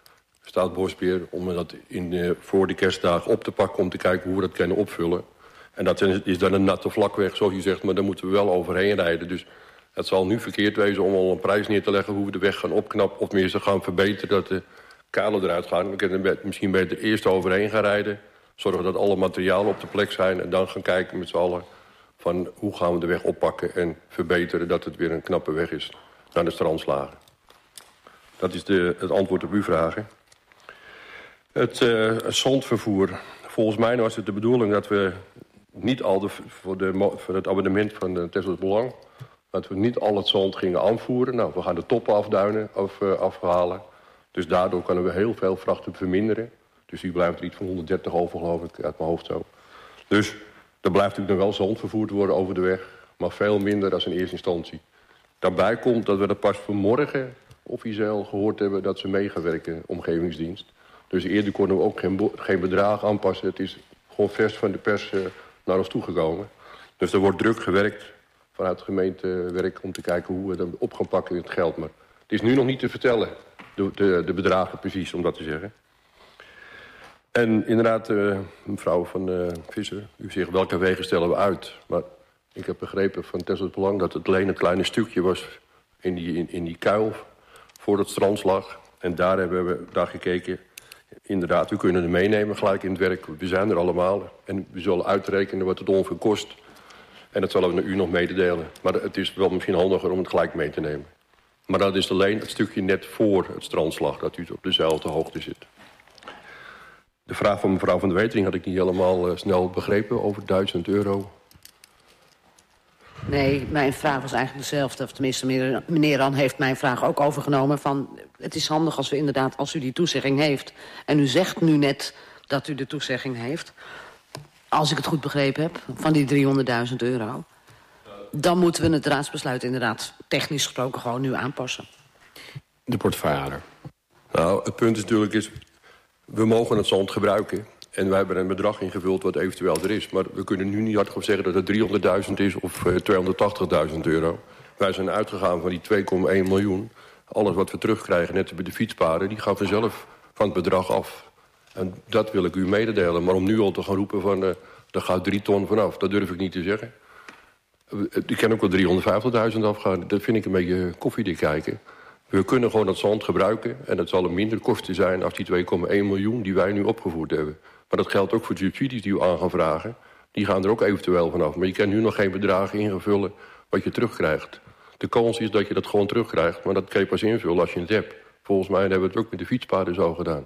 Staatsbosbeheer... om dat in, uh, voor de kerstdagen op te pakken... om te kijken hoe we dat kunnen opvullen. En dat is dan een natte vlakweg, zoals je zegt... maar daar moeten we wel overheen rijden. Dus het zal nu verkeerd wezen om al een prijs neer te leggen... hoe we de weg gaan opknappen of meer ze gaan verbeteren... dat de kalen eruit gaan. We kunnen misschien beter eerst overheen gaan rijden... zorgen dat alle materialen op de plek zijn... en dan gaan kijken met z'n allen van hoe gaan we de weg oppakken... en verbeteren dat het weer een knappe weg is naar de strandslagen. Dat is de, het antwoord op uw vragen. Het, uh, het zandvervoer. Volgens mij was het de bedoeling dat we niet al de, voor, de, voor het abonnement van de Tessels Belang... dat we niet al het zand gingen aanvoeren. Nou, we gaan de toppen afduinen of uh, afhalen. Dus daardoor kunnen we heel veel vrachten verminderen. Dus hier blijft er iets van honderddertig over, geloof ik, uit mijn hoofd zo. Dus er blijft natuurlijk nog wel zand vervoerd worden over de weg... maar veel minder dan in eerste instantie. Daarbij komt dat we dat pas vanmorgen officieel gehoord hebben... dat ze mee gaan werken, omgevingsdienst. Dus eerder konden we ook geen, geen bedrag aanpassen. Het is gewoon vers van de pers uh, naar ons toegekomen. Dus er wordt druk gewerkt vanuit het gemeentewerk... om te kijken hoe we dat op gaan pakken in het geld. Maar het is nu nog niet te vertellen, de, de, de bedragen precies, om dat te zeggen. En inderdaad, uh, mevrouw van uh, Visser, u zegt welke wegen stellen we uit. Maar ik heb begrepen van Tessels Belang dat het alleen een kleine stukje was... in die, in, in die kuil voor het strand lag. En daar hebben we daar gekeken... Inderdaad, u kunt het meenemen gelijk in het werk. We zijn er allemaal. En we zullen uitrekenen wat het ongeveer kost. En dat zullen we u nog mededelen. Maar het is wel misschien handiger om het gelijk mee te nemen. Maar dat is alleen het stukje net voor het strandslag... dat u op dezelfde hoogte zit. De vraag van mevrouw Van der Wetering had ik niet helemaal uh, snel begrepen... over duizend euro. Nee, mijn vraag was eigenlijk dezelfde. Of tenminste, meneer, meneer Ran heeft mijn vraag ook overgenomen. Van, het is handig als we inderdaad, als u die toezegging heeft... en u zegt nu net dat u de toezegging heeft... als ik het goed begrepen heb, van die driehonderdduizend euro... dan moeten we het raadsbesluit inderdaad technisch gesproken gewoon nu aanpassen. De portefeuillehouder. Nou, het punt is natuurlijk is... we mogen het zand gebruiken... en wij hebben een bedrag ingevuld wat eventueel er is. Maar we kunnen nu niet hardop zeggen dat het driehonderdduizend is... of uh, tweehonderdtachtigduizend euro. Wij zijn uitgegaan van die twee komma één miljoen. Alles wat we terugkrijgen, net bij de fietspaden... die gaan vanzelf van het bedrag af. En dat wil ik u mededelen. Maar om nu al te gaan roepen van... Uh, daar gaat drie ton vanaf, dat durf ik niet te zeggen. Uh, ik kan ook wel driehonderdvijftigduizend afgaan. Dat vind ik een beetje koffiedik kijken. We kunnen gewoon dat zand gebruiken... en dat zal een minder kosten zijn als die twee komma één miljoen... die wij nu opgevoerd hebben. Maar dat geldt ook voor de subsidies die u aan gaan vragen. Die gaan er ook eventueel vanaf. Maar je kan nu nog geen bedragen ingevullen wat je terugkrijgt. De kans is dat je dat gewoon terugkrijgt. Maar dat kan je pas invullen als je het hebt. Volgens mij hebben we het ook met de fietspaden zo gedaan.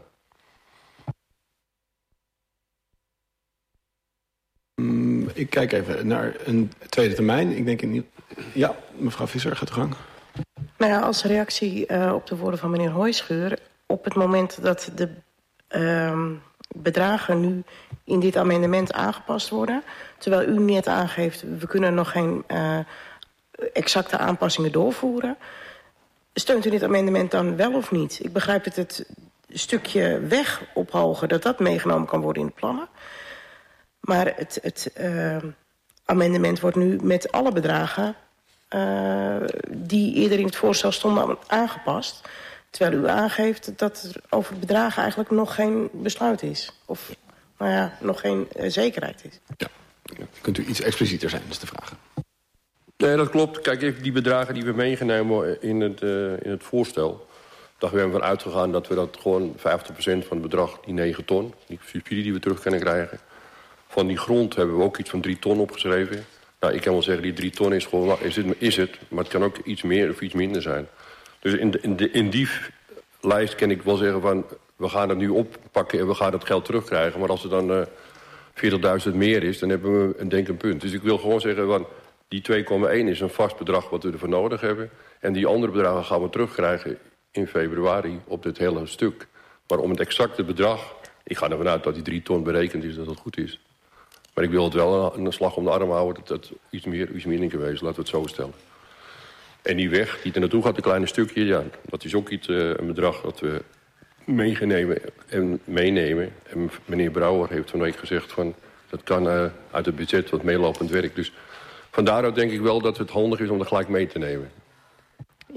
Mm, ik kijk even naar een tweede termijn. Ik denk in... Ja, mevrouw Visser, gaat uw gang. Nou ja, als reactie uh, op de woorden van meneer Hooischeur... op het moment dat de... Uh, bedragen nu in dit amendement aangepast worden... terwijl u net aangeeft, we kunnen nog geen uh, exacte aanpassingen doorvoeren... steunt u dit amendement dan wel of niet? Ik begrijp dat het stukje weg ophogen... dat dat meegenomen kan worden in de plannen. Maar het, het uh, amendement wordt nu met alle bedragen... Uh, die eerder in het voorstel stonden aangepast... terwijl u aangeeft dat er over bedragen eigenlijk nog geen besluit is. Of, nou ja, nog geen uh, zekerheid is. Ja, kunt u iets explicieter zijn, is de vraag. Nee, dat klopt. Kijk, even die bedragen die we meegenomen in het, uh, in het voorstel... daar zijn we van uitgegaan dat we dat gewoon vijftig procent van het bedrag... die negen ton, die subsidie die we terug kunnen krijgen... van die grond hebben we ook iets van drie ton opgeschreven. Nou, ik kan wel zeggen, die drie ton is gewoon... is het, is het maar het kan ook iets meer of iets minder zijn... Dus in, de, in, de, in die lijst kan ik wel zeggen van... we gaan het nu oppakken en we gaan het geld terugkrijgen. Maar als het dan uh, veertigduizend meer is, dan hebben we een denk een punt. Dus ik wil gewoon zeggen van... die twee komma één is een vast bedrag wat we ervoor nodig hebben. En die andere bedragen gaan we terugkrijgen in februari op dit hele stuk. Maar om het exacte bedrag... ik ga ervan uit dat die drie ton berekend is, dat het goed is. Maar ik wil het wel een, een slag om de arm houden... dat het iets meer, iets minder geweest, laten we het zo stellen. En die weg die er naartoe gaat, een kleine stukje... ja, dat is ook iets, uh, een bedrag dat we meegenemen en meenemen. En meneer Brouwer heeft van week gezegd... van dat kan uh, uit het budget wat meelopend werk. Dus vandaar denk ik wel dat het handig is om dat gelijk mee te nemen. Ja,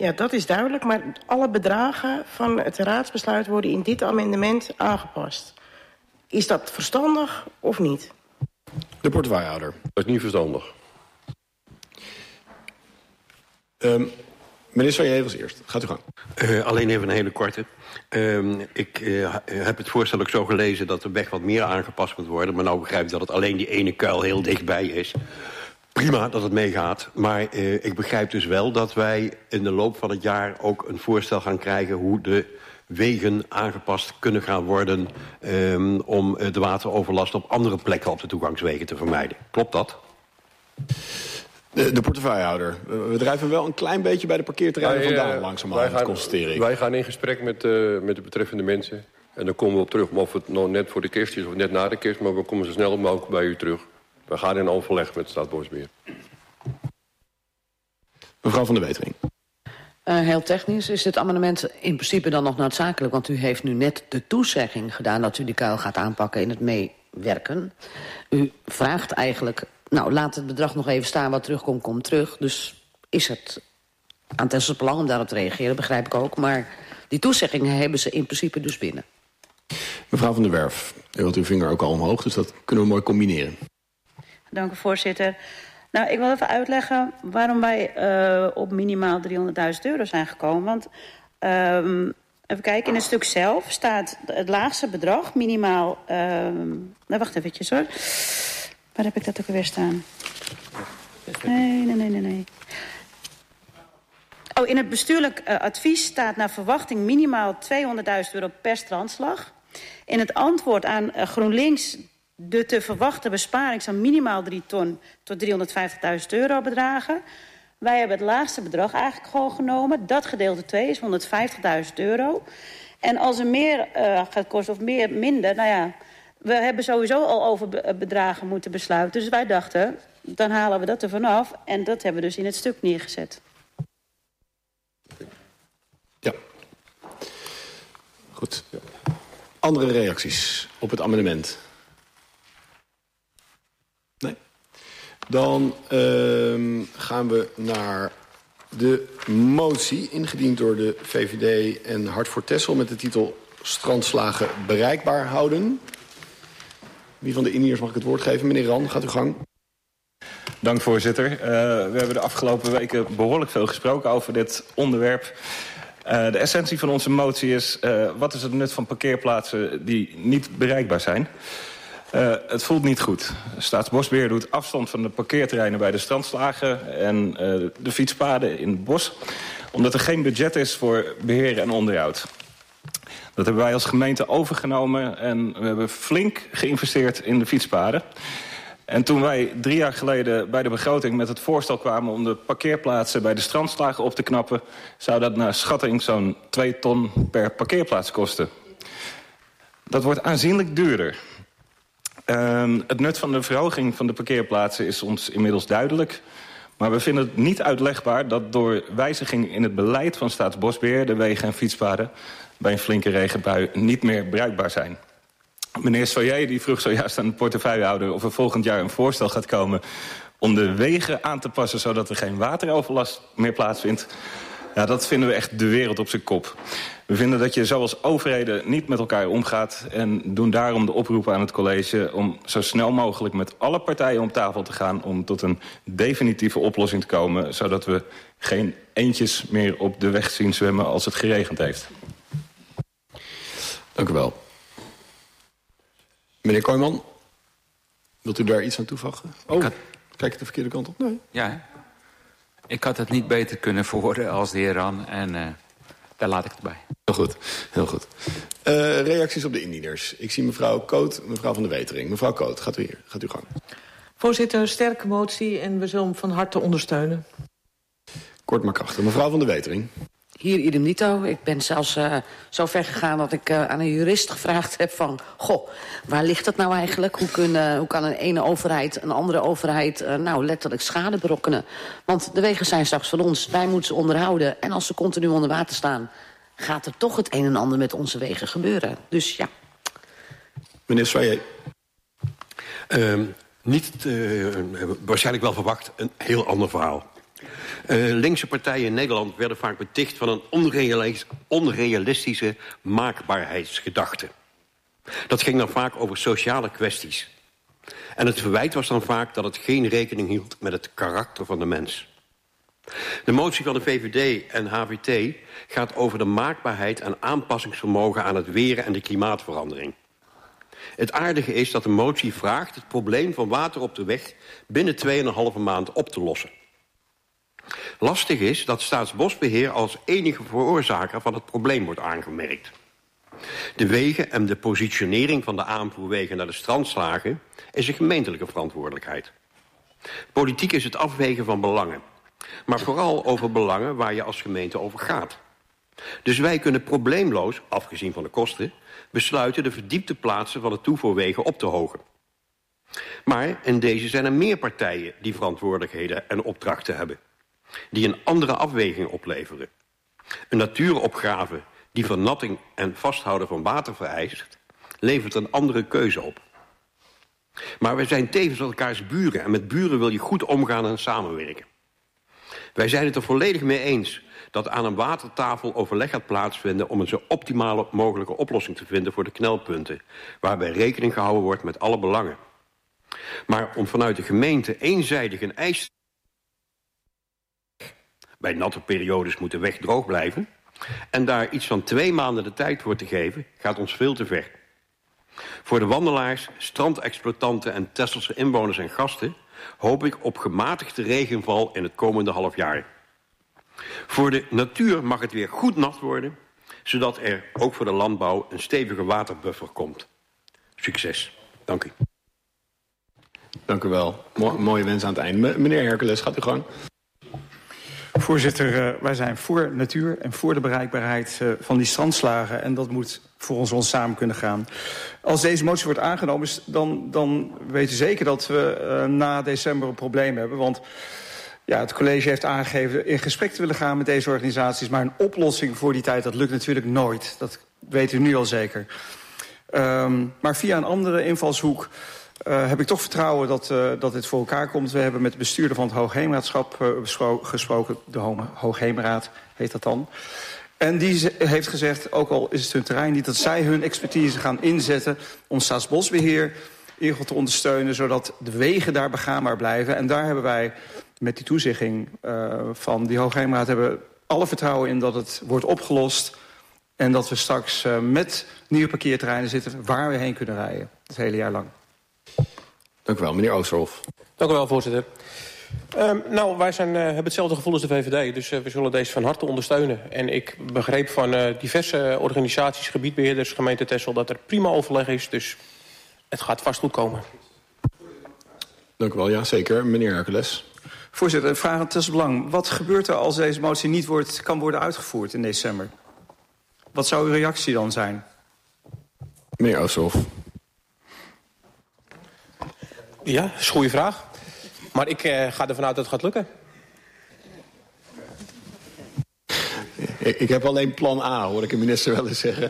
Ja, dat is duidelijk. Maar alle bedragen van het raadsbesluit worden in dit amendement aangepast. Is dat verstandig of niet? De portefeuillehouder. Dat is niet verstandig. Um, meneer Soyer als eerst. Gaat u gang. Uh, alleen even een hele korte. Uh, ik uh, heb het voorstel ook zo gelezen dat de weg wat meer aangepast moet worden. Maar nou begrijp ik dat het alleen die ene kuil heel dichtbij is. Prima dat het meegaat. Maar uh, ik begrijp dus wel dat wij in de loop van het jaar ook een voorstel gaan krijgen hoe de wegen aangepast kunnen gaan worden um, om uh, de wateroverlast op andere plekken op de toegangswegen te vermijden. Klopt dat? De, de portefeuillehouder. We drijven wel een klein beetje bij de parkeerterreinen Wij, uh, vandaan langzamerhand, constateer ik. Wij gaan in gesprek met, uh, met de betreffende mensen. En dan komen we op terug. Maar of het nou net voor de kerst is of net na de kerst, maar we komen zo snel mogelijk bij u terug. We gaan in overleg met Staatsbosbeheer. Mevrouw van der Wetering. Uh, heel technisch is dit amendement in principe dan nog noodzakelijk, want u heeft nu net de toezegging gedaan dat u die kuil gaat aanpakken in het meewerken. U vraagt eigenlijk, nou laat het bedrag nog even staan, wat terugkomt, komt terug. Dus is het aan Tessels belang om daarop te reageren, begrijp ik ook. Maar die toezeggingen hebben ze in principe dus binnen. Mevrouw van der Werf, u had uw vinger ook al omhoog, dus dat kunnen we mooi combineren. Dank u, voorzitter. Nou, ik wil even uitleggen waarom wij uh, op minimaal driehonderdduizend euro zijn gekomen. Want, um, even kijken, in het stuk zelf staat het laagste bedrag, minimaal... Um, nou, wacht eventjes hoor. Waar heb ik dat ook alweer staan? Nee, nee, nee, nee, nee. Oh, in het bestuurlijk uh, advies staat naar verwachting minimaal tweehonderdduizend euro per strandslag. In het antwoord aan uh, GroenLinks... de te verwachten besparing zou minimaal drie ton tot driehonderdvijftigduizend euro bedragen. Wij hebben het laagste bedrag eigenlijk gewoon genomen. Dat gedeelte twee is honderdvijftigduizend euro. En als er meer uh, gaat kosten of meer, minder, nou ja... we hebben sowieso al over bedragen moeten besluiten. Dus wij dachten, dan halen we dat er vanaf. En dat hebben we dus in het stuk neergezet. Ja. Goed. Andere reacties op het amendement? Nee. Dan uh, gaan we naar de motie, ingediend door de V V D en Hart voor Texel... met de titel Strandslagen bereikbaar houden. Wie van de indiërs mag ik het woord geven? Meneer Ran, gaat uw gang. Dank, voorzitter. Uh, we hebben de afgelopen weken behoorlijk veel gesproken over dit onderwerp. Uh, de essentie van onze motie is... Uh, wat is het nut van parkeerplaatsen die niet bereikbaar zijn? Uh, het voelt niet goed. Staatsbosbeheer doet afstand van de parkeerterreinen bij de strandslagen... en uh, de fietspaden in het bos, omdat er geen budget is voor beheer en onderhoud. Dat hebben wij als gemeente overgenomen en we hebben flink geïnvesteerd in de fietspaden. En toen wij drie jaar geleden bij de begroting met het voorstel kwamen... om de parkeerplaatsen bij de strandslagen op te knappen... zou dat naar schatting zo'n twee ton per parkeerplaats kosten. Dat wordt aanzienlijk duurder. Uh, het nut van de verhoging van de parkeerplaatsen is ons inmiddels duidelijk. Maar we vinden het niet uitlegbaar dat door wijziging in het beleid van Staatsbosbeheer... de wegen en fietspaden bij een flinke regenbui niet meer bruikbaar zijn. Meneer Soyer die vroeg zojuist aan de portefeuillehouder... of er volgend jaar een voorstel gaat komen om de wegen aan te passen... zodat er geen wateroverlast meer plaatsvindt. Ja, dat vinden we echt de wereld op zijn kop. We vinden dat je zoals overheden niet met elkaar omgaat... en doen daarom de oproep aan het college... om zo snel mogelijk met alle partijen om tafel te gaan... om tot een definitieve oplossing te komen... zodat we geen eendjes meer op de weg zien zwemmen als het geregend heeft. Dank u wel. Meneer Kooijman, wilt u daar iets aan toevoegen? Oh, had... kijk ik de verkeerde kant op? Nee. Ja, ik had het niet beter kunnen verwoorden als de heer Ran en uh, daar laat ik het bij. Heel goed, heel goed. Uh, reacties op de indieners. Ik zie mevrouw Koot, mevrouw van der Wetering. Mevrouw Koot, gaat u hier, gaat u gang. Voorzitter, een sterke motie en we zullen hem van harte ondersteunen. Kort maar krachtig. Mevrouw van der Wetering. Hier idem dito. Ik ben zelfs uh, zo ver gegaan dat ik uh, aan een jurist gevraagd heb van... goh, waar ligt dat nou eigenlijk? Hoe, kun, uh, hoe kan een ene overheid een andere overheid uh, nou letterlijk schade berokkenen? Want de wegen zijn straks van ons. Wij moeten ze onderhouden. En als ze continu onder water staan... gaat er toch het een en ander met onze wegen gebeuren. Dus ja. Meneer Soyer. Uh, niet, uh, waarschijnlijk wel verwacht, een heel ander verhaal. Uh, linkse partijen in Nederland werden vaak beticht van een onrealis- onrealistische maakbaarheidsgedachte. Dat ging dan vaak over sociale kwesties. En het verwijt was dan vaak dat het geen rekening hield met het karakter van de mens. De motie van de V V D en H V T gaat over de maakbaarheid en aanpassingsvermogen aan het weer en de klimaatverandering. Het aardige is dat de motie vraagt het probleem van water op de weg binnen tweeënhalve maand op te lossen. Lastig is dat Staatsbosbeheer als enige veroorzaker van het probleem wordt aangemerkt. De wegen en de positionering van de aanvoerwegen naar de strandslagen is een gemeentelijke verantwoordelijkheid. Politiek is het afwegen van belangen, maar vooral over belangen waar je als gemeente over gaat. Dus wij kunnen probleemloos, afgezien van de kosten, besluiten de verdiepte plaatsen van de toevoerwegen op te hogen. Maar in deze zijn er meer partijen die verantwoordelijkheden en opdrachten hebben, die een andere afweging opleveren. Een natuuropgave die vernatting en vasthouden van water vereist, levert een andere keuze op. Maar wij zijn tevens elkaars buren en met buren wil je goed omgaan en samenwerken. Wij zijn het er volledig mee eens dat aan een watertafel overleg gaat plaatsvinden om een zo optimale mogelijke oplossing te vinden voor de knelpunten, waarbij rekening gehouden wordt met alle belangen. Maar om vanuit de gemeente eenzijdig een eis... Bij natte periodes moet de weg droog blijven en daar iets van twee maanden de tijd voor te geven, gaat ons veel te ver. Voor de wandelaars, strandexploitanten en Tesselse inwoners en gasten hoop ik op gematigde regenval in het komende half jaar. Voor de natuur mag het weer goed nat worden, zodat er ook voor de landbouw een stevige waterbuffer komt. Succes. Dank u. Dank u wel. Mo- mooie wens aan het einde. M- meneer Hercules, gaat u gang. Voorzitter, uh, wij zijn voor natuur en voor de bereikbaarheid uh, van die strandslagen. En dat moet voor ons, ons samen kunnen gaan. Als deze motie wordt aangenomen, dan, dan weet u zeker dat we uh, na december een probleem hebben. Want ja, het college heeft aangegeven in gesprek te willen gaan met deze organisaties. Maar een oplossing voor die tijd, dat lukt natuurlijk nooit. Dat weet u nu al zeker. Um, maar via een andere invalshoek Uh, heb ik toch vertrouwen dat, uh, dat dit voor elkaar komt. We hebben met de bestuurder van het Hoogheemraadschap uh, bespro- gesproken. De Ho- Hoogheemraad heet dat dan. En die ze- heeft gezegd, ook al is het hun terrein niet, dat zij hun expertise gaan inzetten om Staatsbosbeheer in ieder geval te ondersteunen, zodat de wegen daar begaanbaar blijven. En daar hebben wij met die toezegging uh, van die Hoogheemraad hebben alle vertrouwen in dat het wordt opgelost. En dat we straks uh, met nieuwe parkeerterreinen zitten waar we heen kunnen rijden. Het hele jaar lang. Dank u wel, meneer Oosterhof. Dank u wel, voorzitter. Um, nou, wij zijn, uh, hebben hetzelfde gevoel als de V V D, dus uh, we zullen deze van harte ondersteunen. En ik begreep van uh, diverse organisaties, gebiedbeheerders, gemeente Texel, dat er prima overleg is, dus het gaat vast goed komen. Dank u wel, ja, zeker. Meneer Hercules. Voorzitter, een vraag aan Tesselbelang. Wat gebeurt er als deze motie niet wordt, kan worden uitgevoerd in december? Wat zou uw reactie dan zijn? Meneer Oosterhof. Ja, dat is een goede vraag. Maar ik uh, ga ervan uit dat het gaat lukken. Ik, ik heb alleen plan A, hoor ik de minister wel eens zeggen.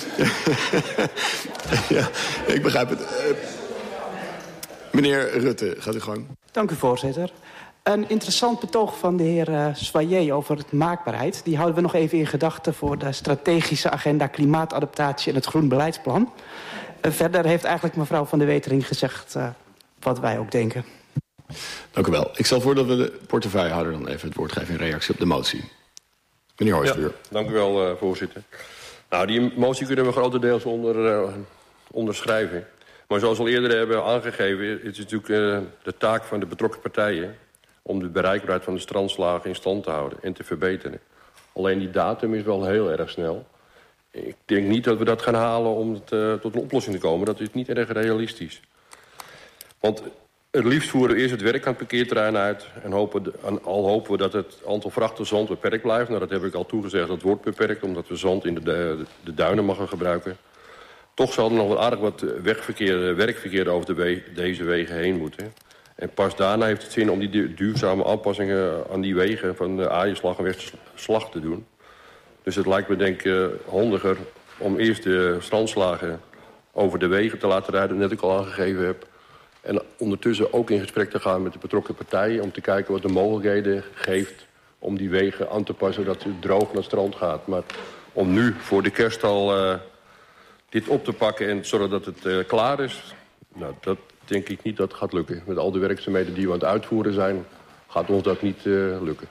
Ja, ik begrijp het. Uh, meneer Rutte, gaat u gang. Dank u, voorzitter. Een interessant betoog van de heer uh, Soyer over het maakbaarheid. Die houden we nog even in gedachten voor de strategische agenda klimaatadaptatie en het groen beleidsplan. Uh, verder heeft eigenlijk mevrouw Van der Wetering gezegd uh, wat wij ook denken. Dank u wel. Ik stel voor dat we de portefeuillehouder dan even het woord geven in reactie op de motie. Meneer Hoijsbuur. Ja, dank u wel, uh, voorzitter. Nou, die motie kunnen we grotendeels onder, uh, onderschrijven. Maar zoals we al eerder hebben aangegeven, is het natuurlijk uh, de taak van de betrokken partijen om de bereikbaarheid van de strandslagen in stand te houden en te verbeteren. Alleen die datum is wel heel erg snel. Ik denk niet dat we dat gaan halen om het, uh, tot een oplossing te komen. Dat is niet erg realistisch. Want het liefst voeren we eerst het werk aan het parkeerterrein uit. En hopen de, al hopen we dat het aantal vrachten zand beperkt blijft. Nou, dat heb ik al toegezegd, dat wordt beperkt, omdat we zand in de, de, de duinen mogen gebruiken. Toch zal er nog wel aardig wat wegverkeer, werkverkeer over de we, deze wegen heen moeten. En pas daarna heeft het zin om die duurzame aanpassingen aan die wegen van de Aaierslag en Westerslag te doen. Dus het lijkt me denk ik handiger om eerst de strandslagen over de wegen te laten rijden, net ik al aangegeven heb. En ondertussen ook in gesprek te gaan met de betrokken partijen om te kijken wat de mogelijkheden geeft om die wegen aan te passen... zodat het droog naar het strand gaat. Maar om nu voor de kerst al uh, dit op te pakken en zodat het uh, klaar is... nou, dat denk ik niet dat het gaat lukken. Met al de werkzaamheden die we aan het uitvoeren zijn... gaat ons dat niet uh, lukken.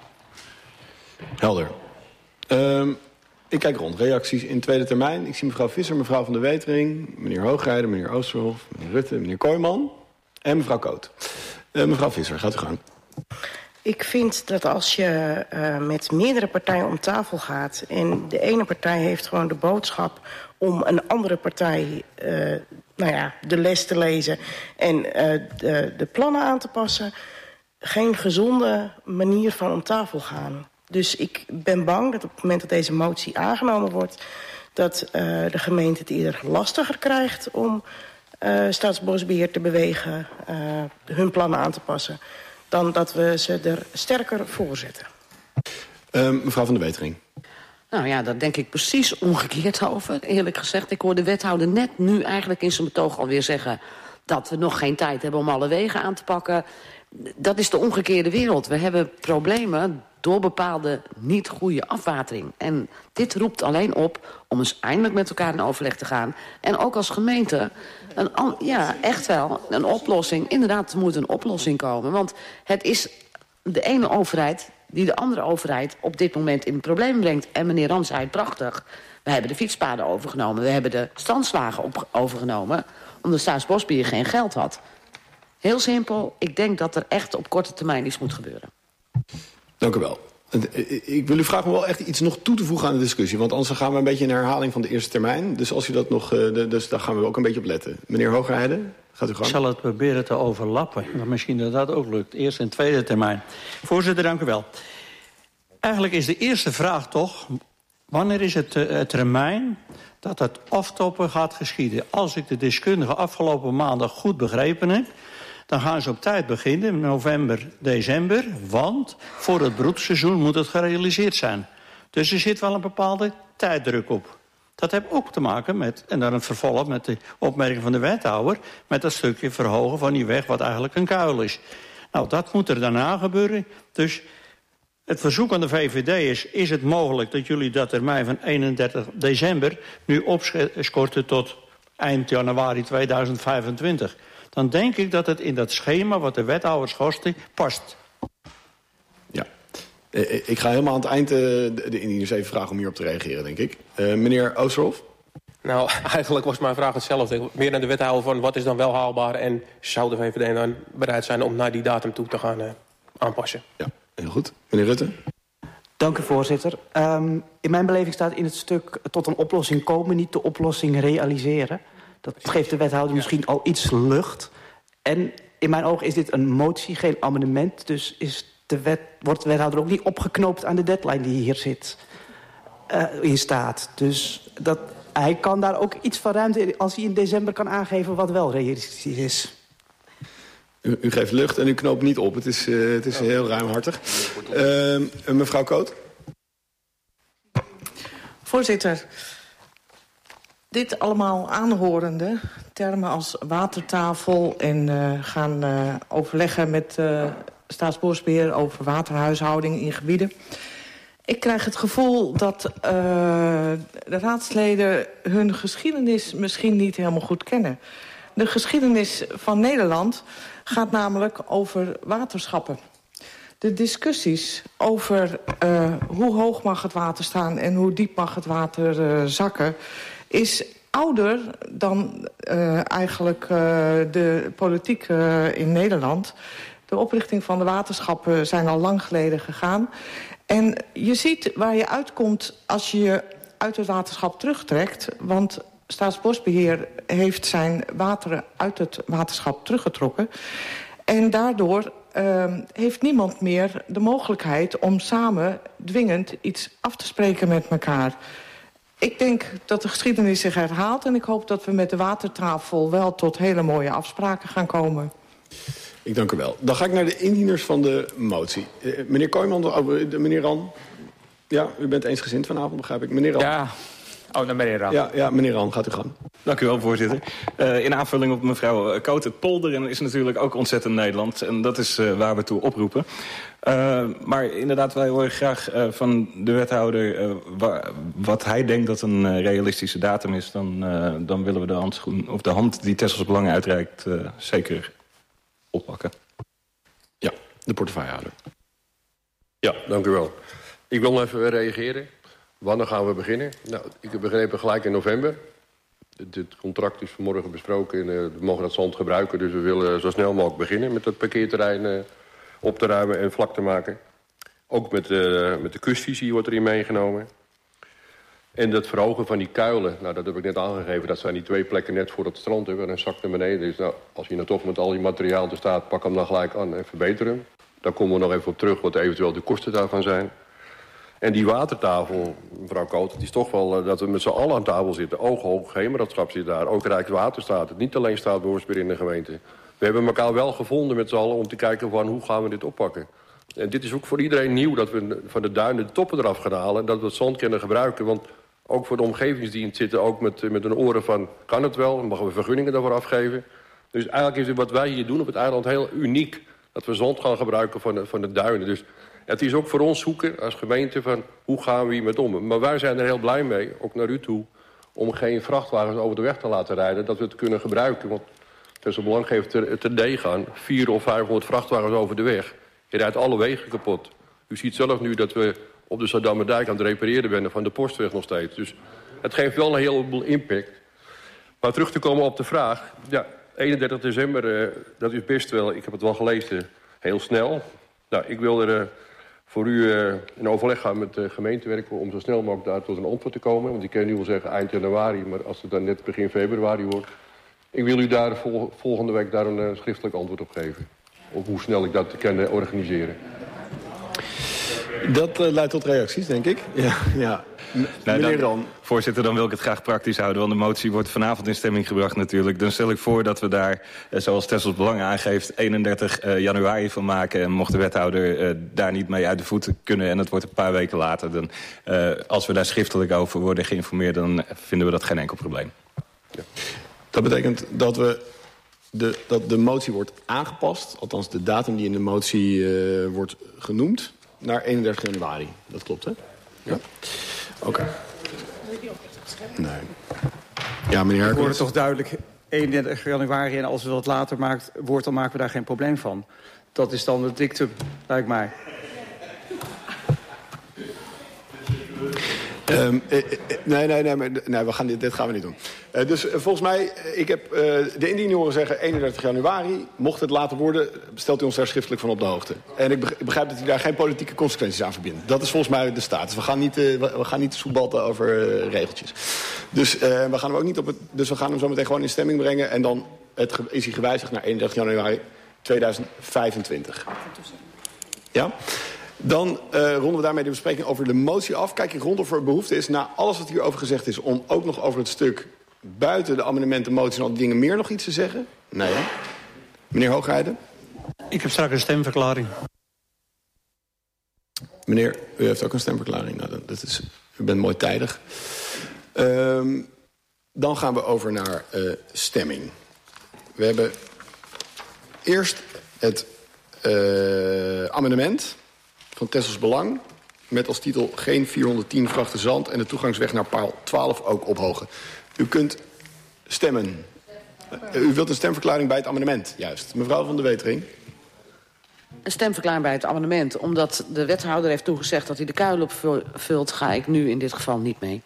Helder. Um, ik kijk rond. Reacties in tweede termijn. Ik zie mevrouw Visser, mevrouw Van der Wetering... meneer Hoogrijder, meneer Oosterhof, meneer Rutte, meneer Kooijman... en mevrouw Koot. Uh, mevrouw Visser, gaat u gang. Ik vind dat als je uh, met meerdere partijen om tafel gaat... en de ene partij heeft gewoon de boodschap om een andere partij... Uh, nou ja, de les te lezen en uh, de, de plannen aan te passen... geen gezonde manier van om tafel gaan. Dus ik ben bang dat op het moment dat deze motie aangenomen wordt... dat uh, de gemeente het eerder lastiger krijgt om uh, Staatsbosbeheer te bewegen... Uh, hun plannen aan te passen... dan dat we ze er sterker voor zetten. Uh, mevrouw Van der Wetering. Nou ja, daar denk ik precies omgekeerd over, eerlijk gezegd. Ik hoor de wethouder net nu eigenlijk in zijn betoog alweer zeggen... dat we nog geen tijd hebben om alle wegen aan te pakken. Dat is de omgekeerde wereld. We hebben problemen door bepaalde niet goede afwatering. En dit roept alleen op om eens eindelijk met elkaar in overleg te gaan. En ook als gemeente, een, ja, echt wel, een oplossing. Inderdaad, er moet een oplossing komen. Want het is de ene overheid die de andere overheid op dit moment in problemen brengt. En meneer Ram zei het prachtig. We hebben de fietspaden overgenomen. We hebben de strandslagen op, overgenomen. Omdat Staatsbosbeheer geen geld had. Heel simpel. Ik denk dat er echt op korte termijn iets moet gebeuren. Dank u wel. Ik wil u vragen om wel echt iets nog toe te voegen aan de discussie. Want anders gaan we een beetje in herhaling van de eerste termijn. Dus als u dat nog, dus daar gaan we ook een beetje op letten. Meneer Hoogrijde, gaat u gang. Ik zal het proberen te overlappen. Maar misschien dat dat ook lukt. Eerste en tweede termijn. Voorzitter, dank u wel. Eigenlijk is de eerste vraag toch... wanneer is het uh, termijn dat het aftoppen gaat geschieden? Als ik de deskundigen afgelopen maandag goed begrepen heb... dan gaan ze op tijd beginnen, november, december... want voor het broedseizoen moet het gerealiseerd zijn. Dus er zit wel een bepaalde tijddruk op. Dat heeft ook te maken met, en dan een vervolg met de opmerking van de wethouder... met dat stukje verhogen van die weg wat eigenlijk een kuil is. Nou, dat moet er daarna gebeuren. Dus het verzoek aan de V V D is... is het mogelijk dat jullie dat termijn van eenendertig december... nu opschorten tot eind januari tweeduizend vijfentwintig... dan denk ik dat het in dat schema wat de wethouder schorste past. Ja. Ik ga helemaal aan het eind de indieners even vragen om hierop te reageren, denk ik. Uh, meneer Oosterhof? Nou, eigenlijk was mijn vraag hetzelfde. Meer naar de wethouder van wat is dan wel haalbaar... en zou de V V D dan bereid zijn om naar die datum toe te gaan uh, aanpassen? Ja, heel goed. Meneer Rutte? Dank u, voorzitter. Um, in mijn beleving staat in het stuk tot een oplossing komen... niet de oplossing realiseren. Dat geeft de wethouder misschien al iets lucht. En in mijn ogen is dit een motie, geen amendement. Dus is de wet, wordt de wethouder ook niet opgeknoopt aan de deadline die hier zit. Uh, in staat. Dus dat, hij kan daar ook iets van ruimte... als hij in december kan aangeven wat wel realistisch is. U, u geeft lucht en u knoopt niet op. Het is, uh, het is heel ruimhartig. Uh, mevrouw Koot? Voorzitter, dit allemaal aanhorende, termen als watertafel... en uh, gaan uh, overleggen met uh, Staatsbosbeheer over waterhuishouding in gebieden. Ik krijg het gevoel dat uh, de raadsleden hun geschiedenis misschien niet helemaal goed kennen. De geschiedenis van Nederland gaat namelijk over waterschappen. De discussies over uh, hoe hoog mag het water staan... en hoe diep mag het water uh, zakken... is ouder dan uh, eigenlijk uh, de politiek uh, in Nederland. De oprichting van de waterschappen zijn al lang geleden gegaan. En je ziet waar je uitkomt als je je uit het waterschap terugtrekt. Want Staatsbosbeheer heeft zijn wateren uit het waterschap teruggetrokken. En daardoor uh, heeft niemand meer de mogelijkheid om samen dwingend iets af te spreken met elkaar. Ik denk dat de geschiedenis zich herhaalt... en ik hoop dat we met de watertafel wel tot hele mooie afspraken gaan komen. Ik dank u wel. Dan ga ik naar de indieners van de motie. Uh, meneer Kooijman, oh, meneer Ran. Ja, u bent eensgezind vanavond, begrijp ik. Meneer Ran. Ja, oh, naar meneer Ran. Ja, ja, meneer Ran, gaat u gang. Dank u wel, voorzitter. Uh, in aanvulling op mevrouw Koot, het polderen is natuurlijk ook ontzettend Nederland. En dat is uh, waar we toe oproepen. Uh, maar inderdaad, wij horen graag uh, van de wethouder uh, wa wat hij denkt dat een uh, realistische datum is. Dan, uh, dan willen we de handschoen, of de hand die Texels Belangen uitreikt uh, zeker oppakken. Ja, de portefeuillehouder. Ja, dank u wel. Ik wil nog even reageren. Wanneer gaan we beginnen? Nou, ik heb begrepen gelijk in november. Dit contract is vanmorgen besproken en uh, we mogen dat zand gebruiken. Dus we willen zo snel mogelijk beginnen met het parkeerterrein uh, op te ruimen en vlak te maken. Ook met, uh, met de kustvisie wordt erin meegenomen. En dat verhogen van die kuilen, nou, dat heb ik net aangegeven. Dat zijn die twee plekken net voor het strand hebben en een zak naar beneden. Dus nou, als je nou toch met al die materiaal er staat, pak hem dan gelijk aan en verbeter hem. Daar komen we nog even op terug wat eventueel de kosten daarvan zijn. En die watertafel, mevrouw Koot, het is toch wel uh, dat we met z'n allen aan tafel zitten. Ooghoog, Gemeraadschap zit daar, ook Rijkswaterstaat. Het niet alleen Staatsbosbeheer in de gemeente. We hebben elkaar wel gevonden met z'n allen om te kijken van hoe gaan we dit oppakken. En dit is ook voor iedereen nieuw dat we van de duinen de toppen eraf gaan halen. En dat we het zand kunnen gebruiken. Want ook voor de omgevingsdienst zitten ook met, met een oren van kan het wel? Dan mogen we vergunningen daarvoor afgeven. Dus eigenlijk is het wat wij hier doen op het eiland heel uniek. Dat we zand gaan gebruiken van de, van de duinen. Dus het is ook voor ons zoeken als gemeente van hoe gaan we hier met om. Maar wij zijn er heel blij mee, ook naar u toe, om geen vrachtwagens over de weg te laten rijden. Dat we het kunnen gebruiken. Want Texels Belang geeft er te degen aan. Vier of vijfhonderd vrachtwagens over de weg. Je rijdt alle wegen kapot. U ziet zelf nu dat we op de Zadammerdijk aan het repareren zijn van de postweg nog steeds. Dus het geeft wel een heleboel impact. Maar terug te komen op de vraag. Ja, eenendertig december, uh, dat is best wel, ik heb het wel gelezen, heel snel. Nou, ik wil er uh, voor u uh, in overleg gaan met de gemeente werken om zo snel mogelijk daar tot een antwoord te komen. Want ik kan nu wel zeggen eind januari, maar als het dan net begin februari wordt. Ik wil u daar vol volgende week daar een uh, schriftelijk antwoord op geven. Op hoe snel ik dat kan uh, organiseren. Dat uh, leidt tot reacties, denk ik. Ja, ja. M nou, meneer dan, voorzitter, dan wil ik het graag praktisch houden. Want de motie wordt vanavond in stemming gebracht natuurlijk. Dan stel ik voor dat we daar, uh, zoals Texels Belang aangeeft, eenendertig januari van maken. En mocht de wethouder uh, daar niet mee uit de voeten kunnen en het wordt een paar weken later, dan, uh, als we daar schriftelijk over worden geïnformeerd, dan vinden we dat geen enkel probleem. Ja. Dat betekent dat we de, dat de motie wordt aangepast, althans de datum die in de motie uh, wordt genoemd, naar eenendertig januari. Dat klopt, hè? Ja. Oké. Okay. Nee. Ja, meneer Herkens. Ik hoor het toch duidelijk eenendertig januari en als we dat later maakt, wordt, dan maken we daar geen probleem van. Dat is dan het dictum, lijkt mij. Um, eh, eh, nee, nee, nee, maar, nee we gaan dit, dit gaan we niet doen. Uh, dus uh, volgens mij, uh, ik heb uh, de indiener horen zeggen eenendertig januari. Mocht het later worden, stelt u ons daar schriftelijk van op de hoogte. En ik begrijp dat u daar geen politieke consequenties aan verbindt. Dat is volgens mij de status. We gaan niet, uh, we, we gaan niet soebalten over uh, regeltjes. Dus, uh, we gaan hem ook niet op het, dus we gaan hem zo meteen gewoon in stemming brengen. En dan het, is hij gewijzigd naar eenendertig januari tweeduizend vijfentwintig. Ja? Dan uh, ronden we daarmee de bespreking over de motie af. Kijk ik rond of er behoefte is, na alles wat hierover gezegd is, om ook nog over het stuk buiten de amendementen, moties en al die dingen meer nog iets te zeggen? Nee, hè? Meneer Hoogheide? Ik heb straks een stemverklaring. Meneer, u heeft ook een stemverklaring. Nou, dat is, u bent mooi tijdig. Um, dan gaan we over naar uh, stemming. We hebben eerst het uh, amendement van Texels Belang, met als titel geen vierhonderdtien vrachten zand en de toegangsweg naar paal twaalf ook ophogen. U kunt stemmen. Uh, u wilt een stemverklaring bij het amendement, juist. Mevrouw van de Wetering. Een stemverklaring bij het amendement. Omdat de wethouder heeft toegezegd dat hij de kuil opvult, ga ik nu in dit geval niet mee.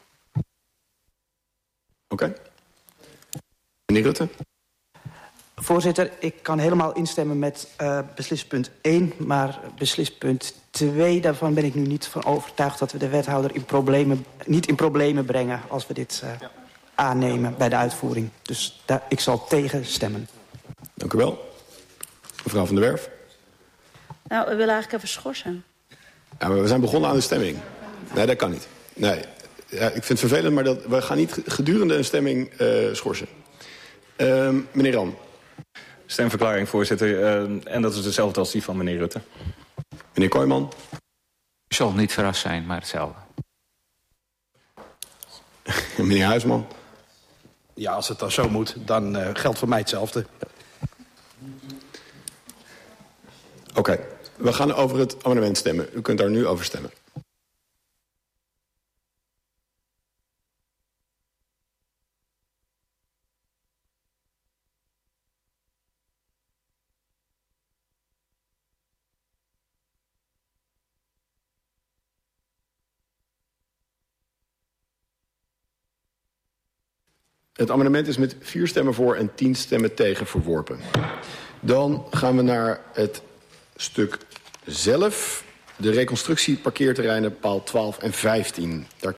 Oké. Okay. Meneer Rutte. Voorzitter, ik kan helemaal instemmen met uh, beslispunt één... maar beslispunt twee, daarvan ben ik nu niet van overtuigd dat we de wethouder in problemen, niet in problemen brengen als we dit uh, ja. aannemen bij de uitvoering. Dus daar, ik zal tegen stemmen. Dank u wel. Mevrouw van der Werf. Nou, we willen eigenlijk even schorsen. Ja, maar we zijn begonnen aan de stemming. Nee, dat kan niet. Nee, ja, ik vind het vervelend, maar dat, we gaan niet gedurende een stemming uh, schorsen. Uh, meneer Ram. Stemverklaring, voorzitter. Uh, en dat is hetzelfde als die van meneer Rutte. Meneer Kooijman. U zal niet verrast zijn, maar hetzelfde. Meneer Huisman. ja, als het dan zo moet, dan uh, geldt voor mij hetzelfde. Oké, okay. We gaan over het amendement stemmen. U kunt daar nu over stemmen. Het amendement is met vier stemmen voor en tien stemmen tegen verworpen. Dan gaan we naar het stuk zelf. De reconstructie parkeerterreinen paal twaalf en vijftien. Daar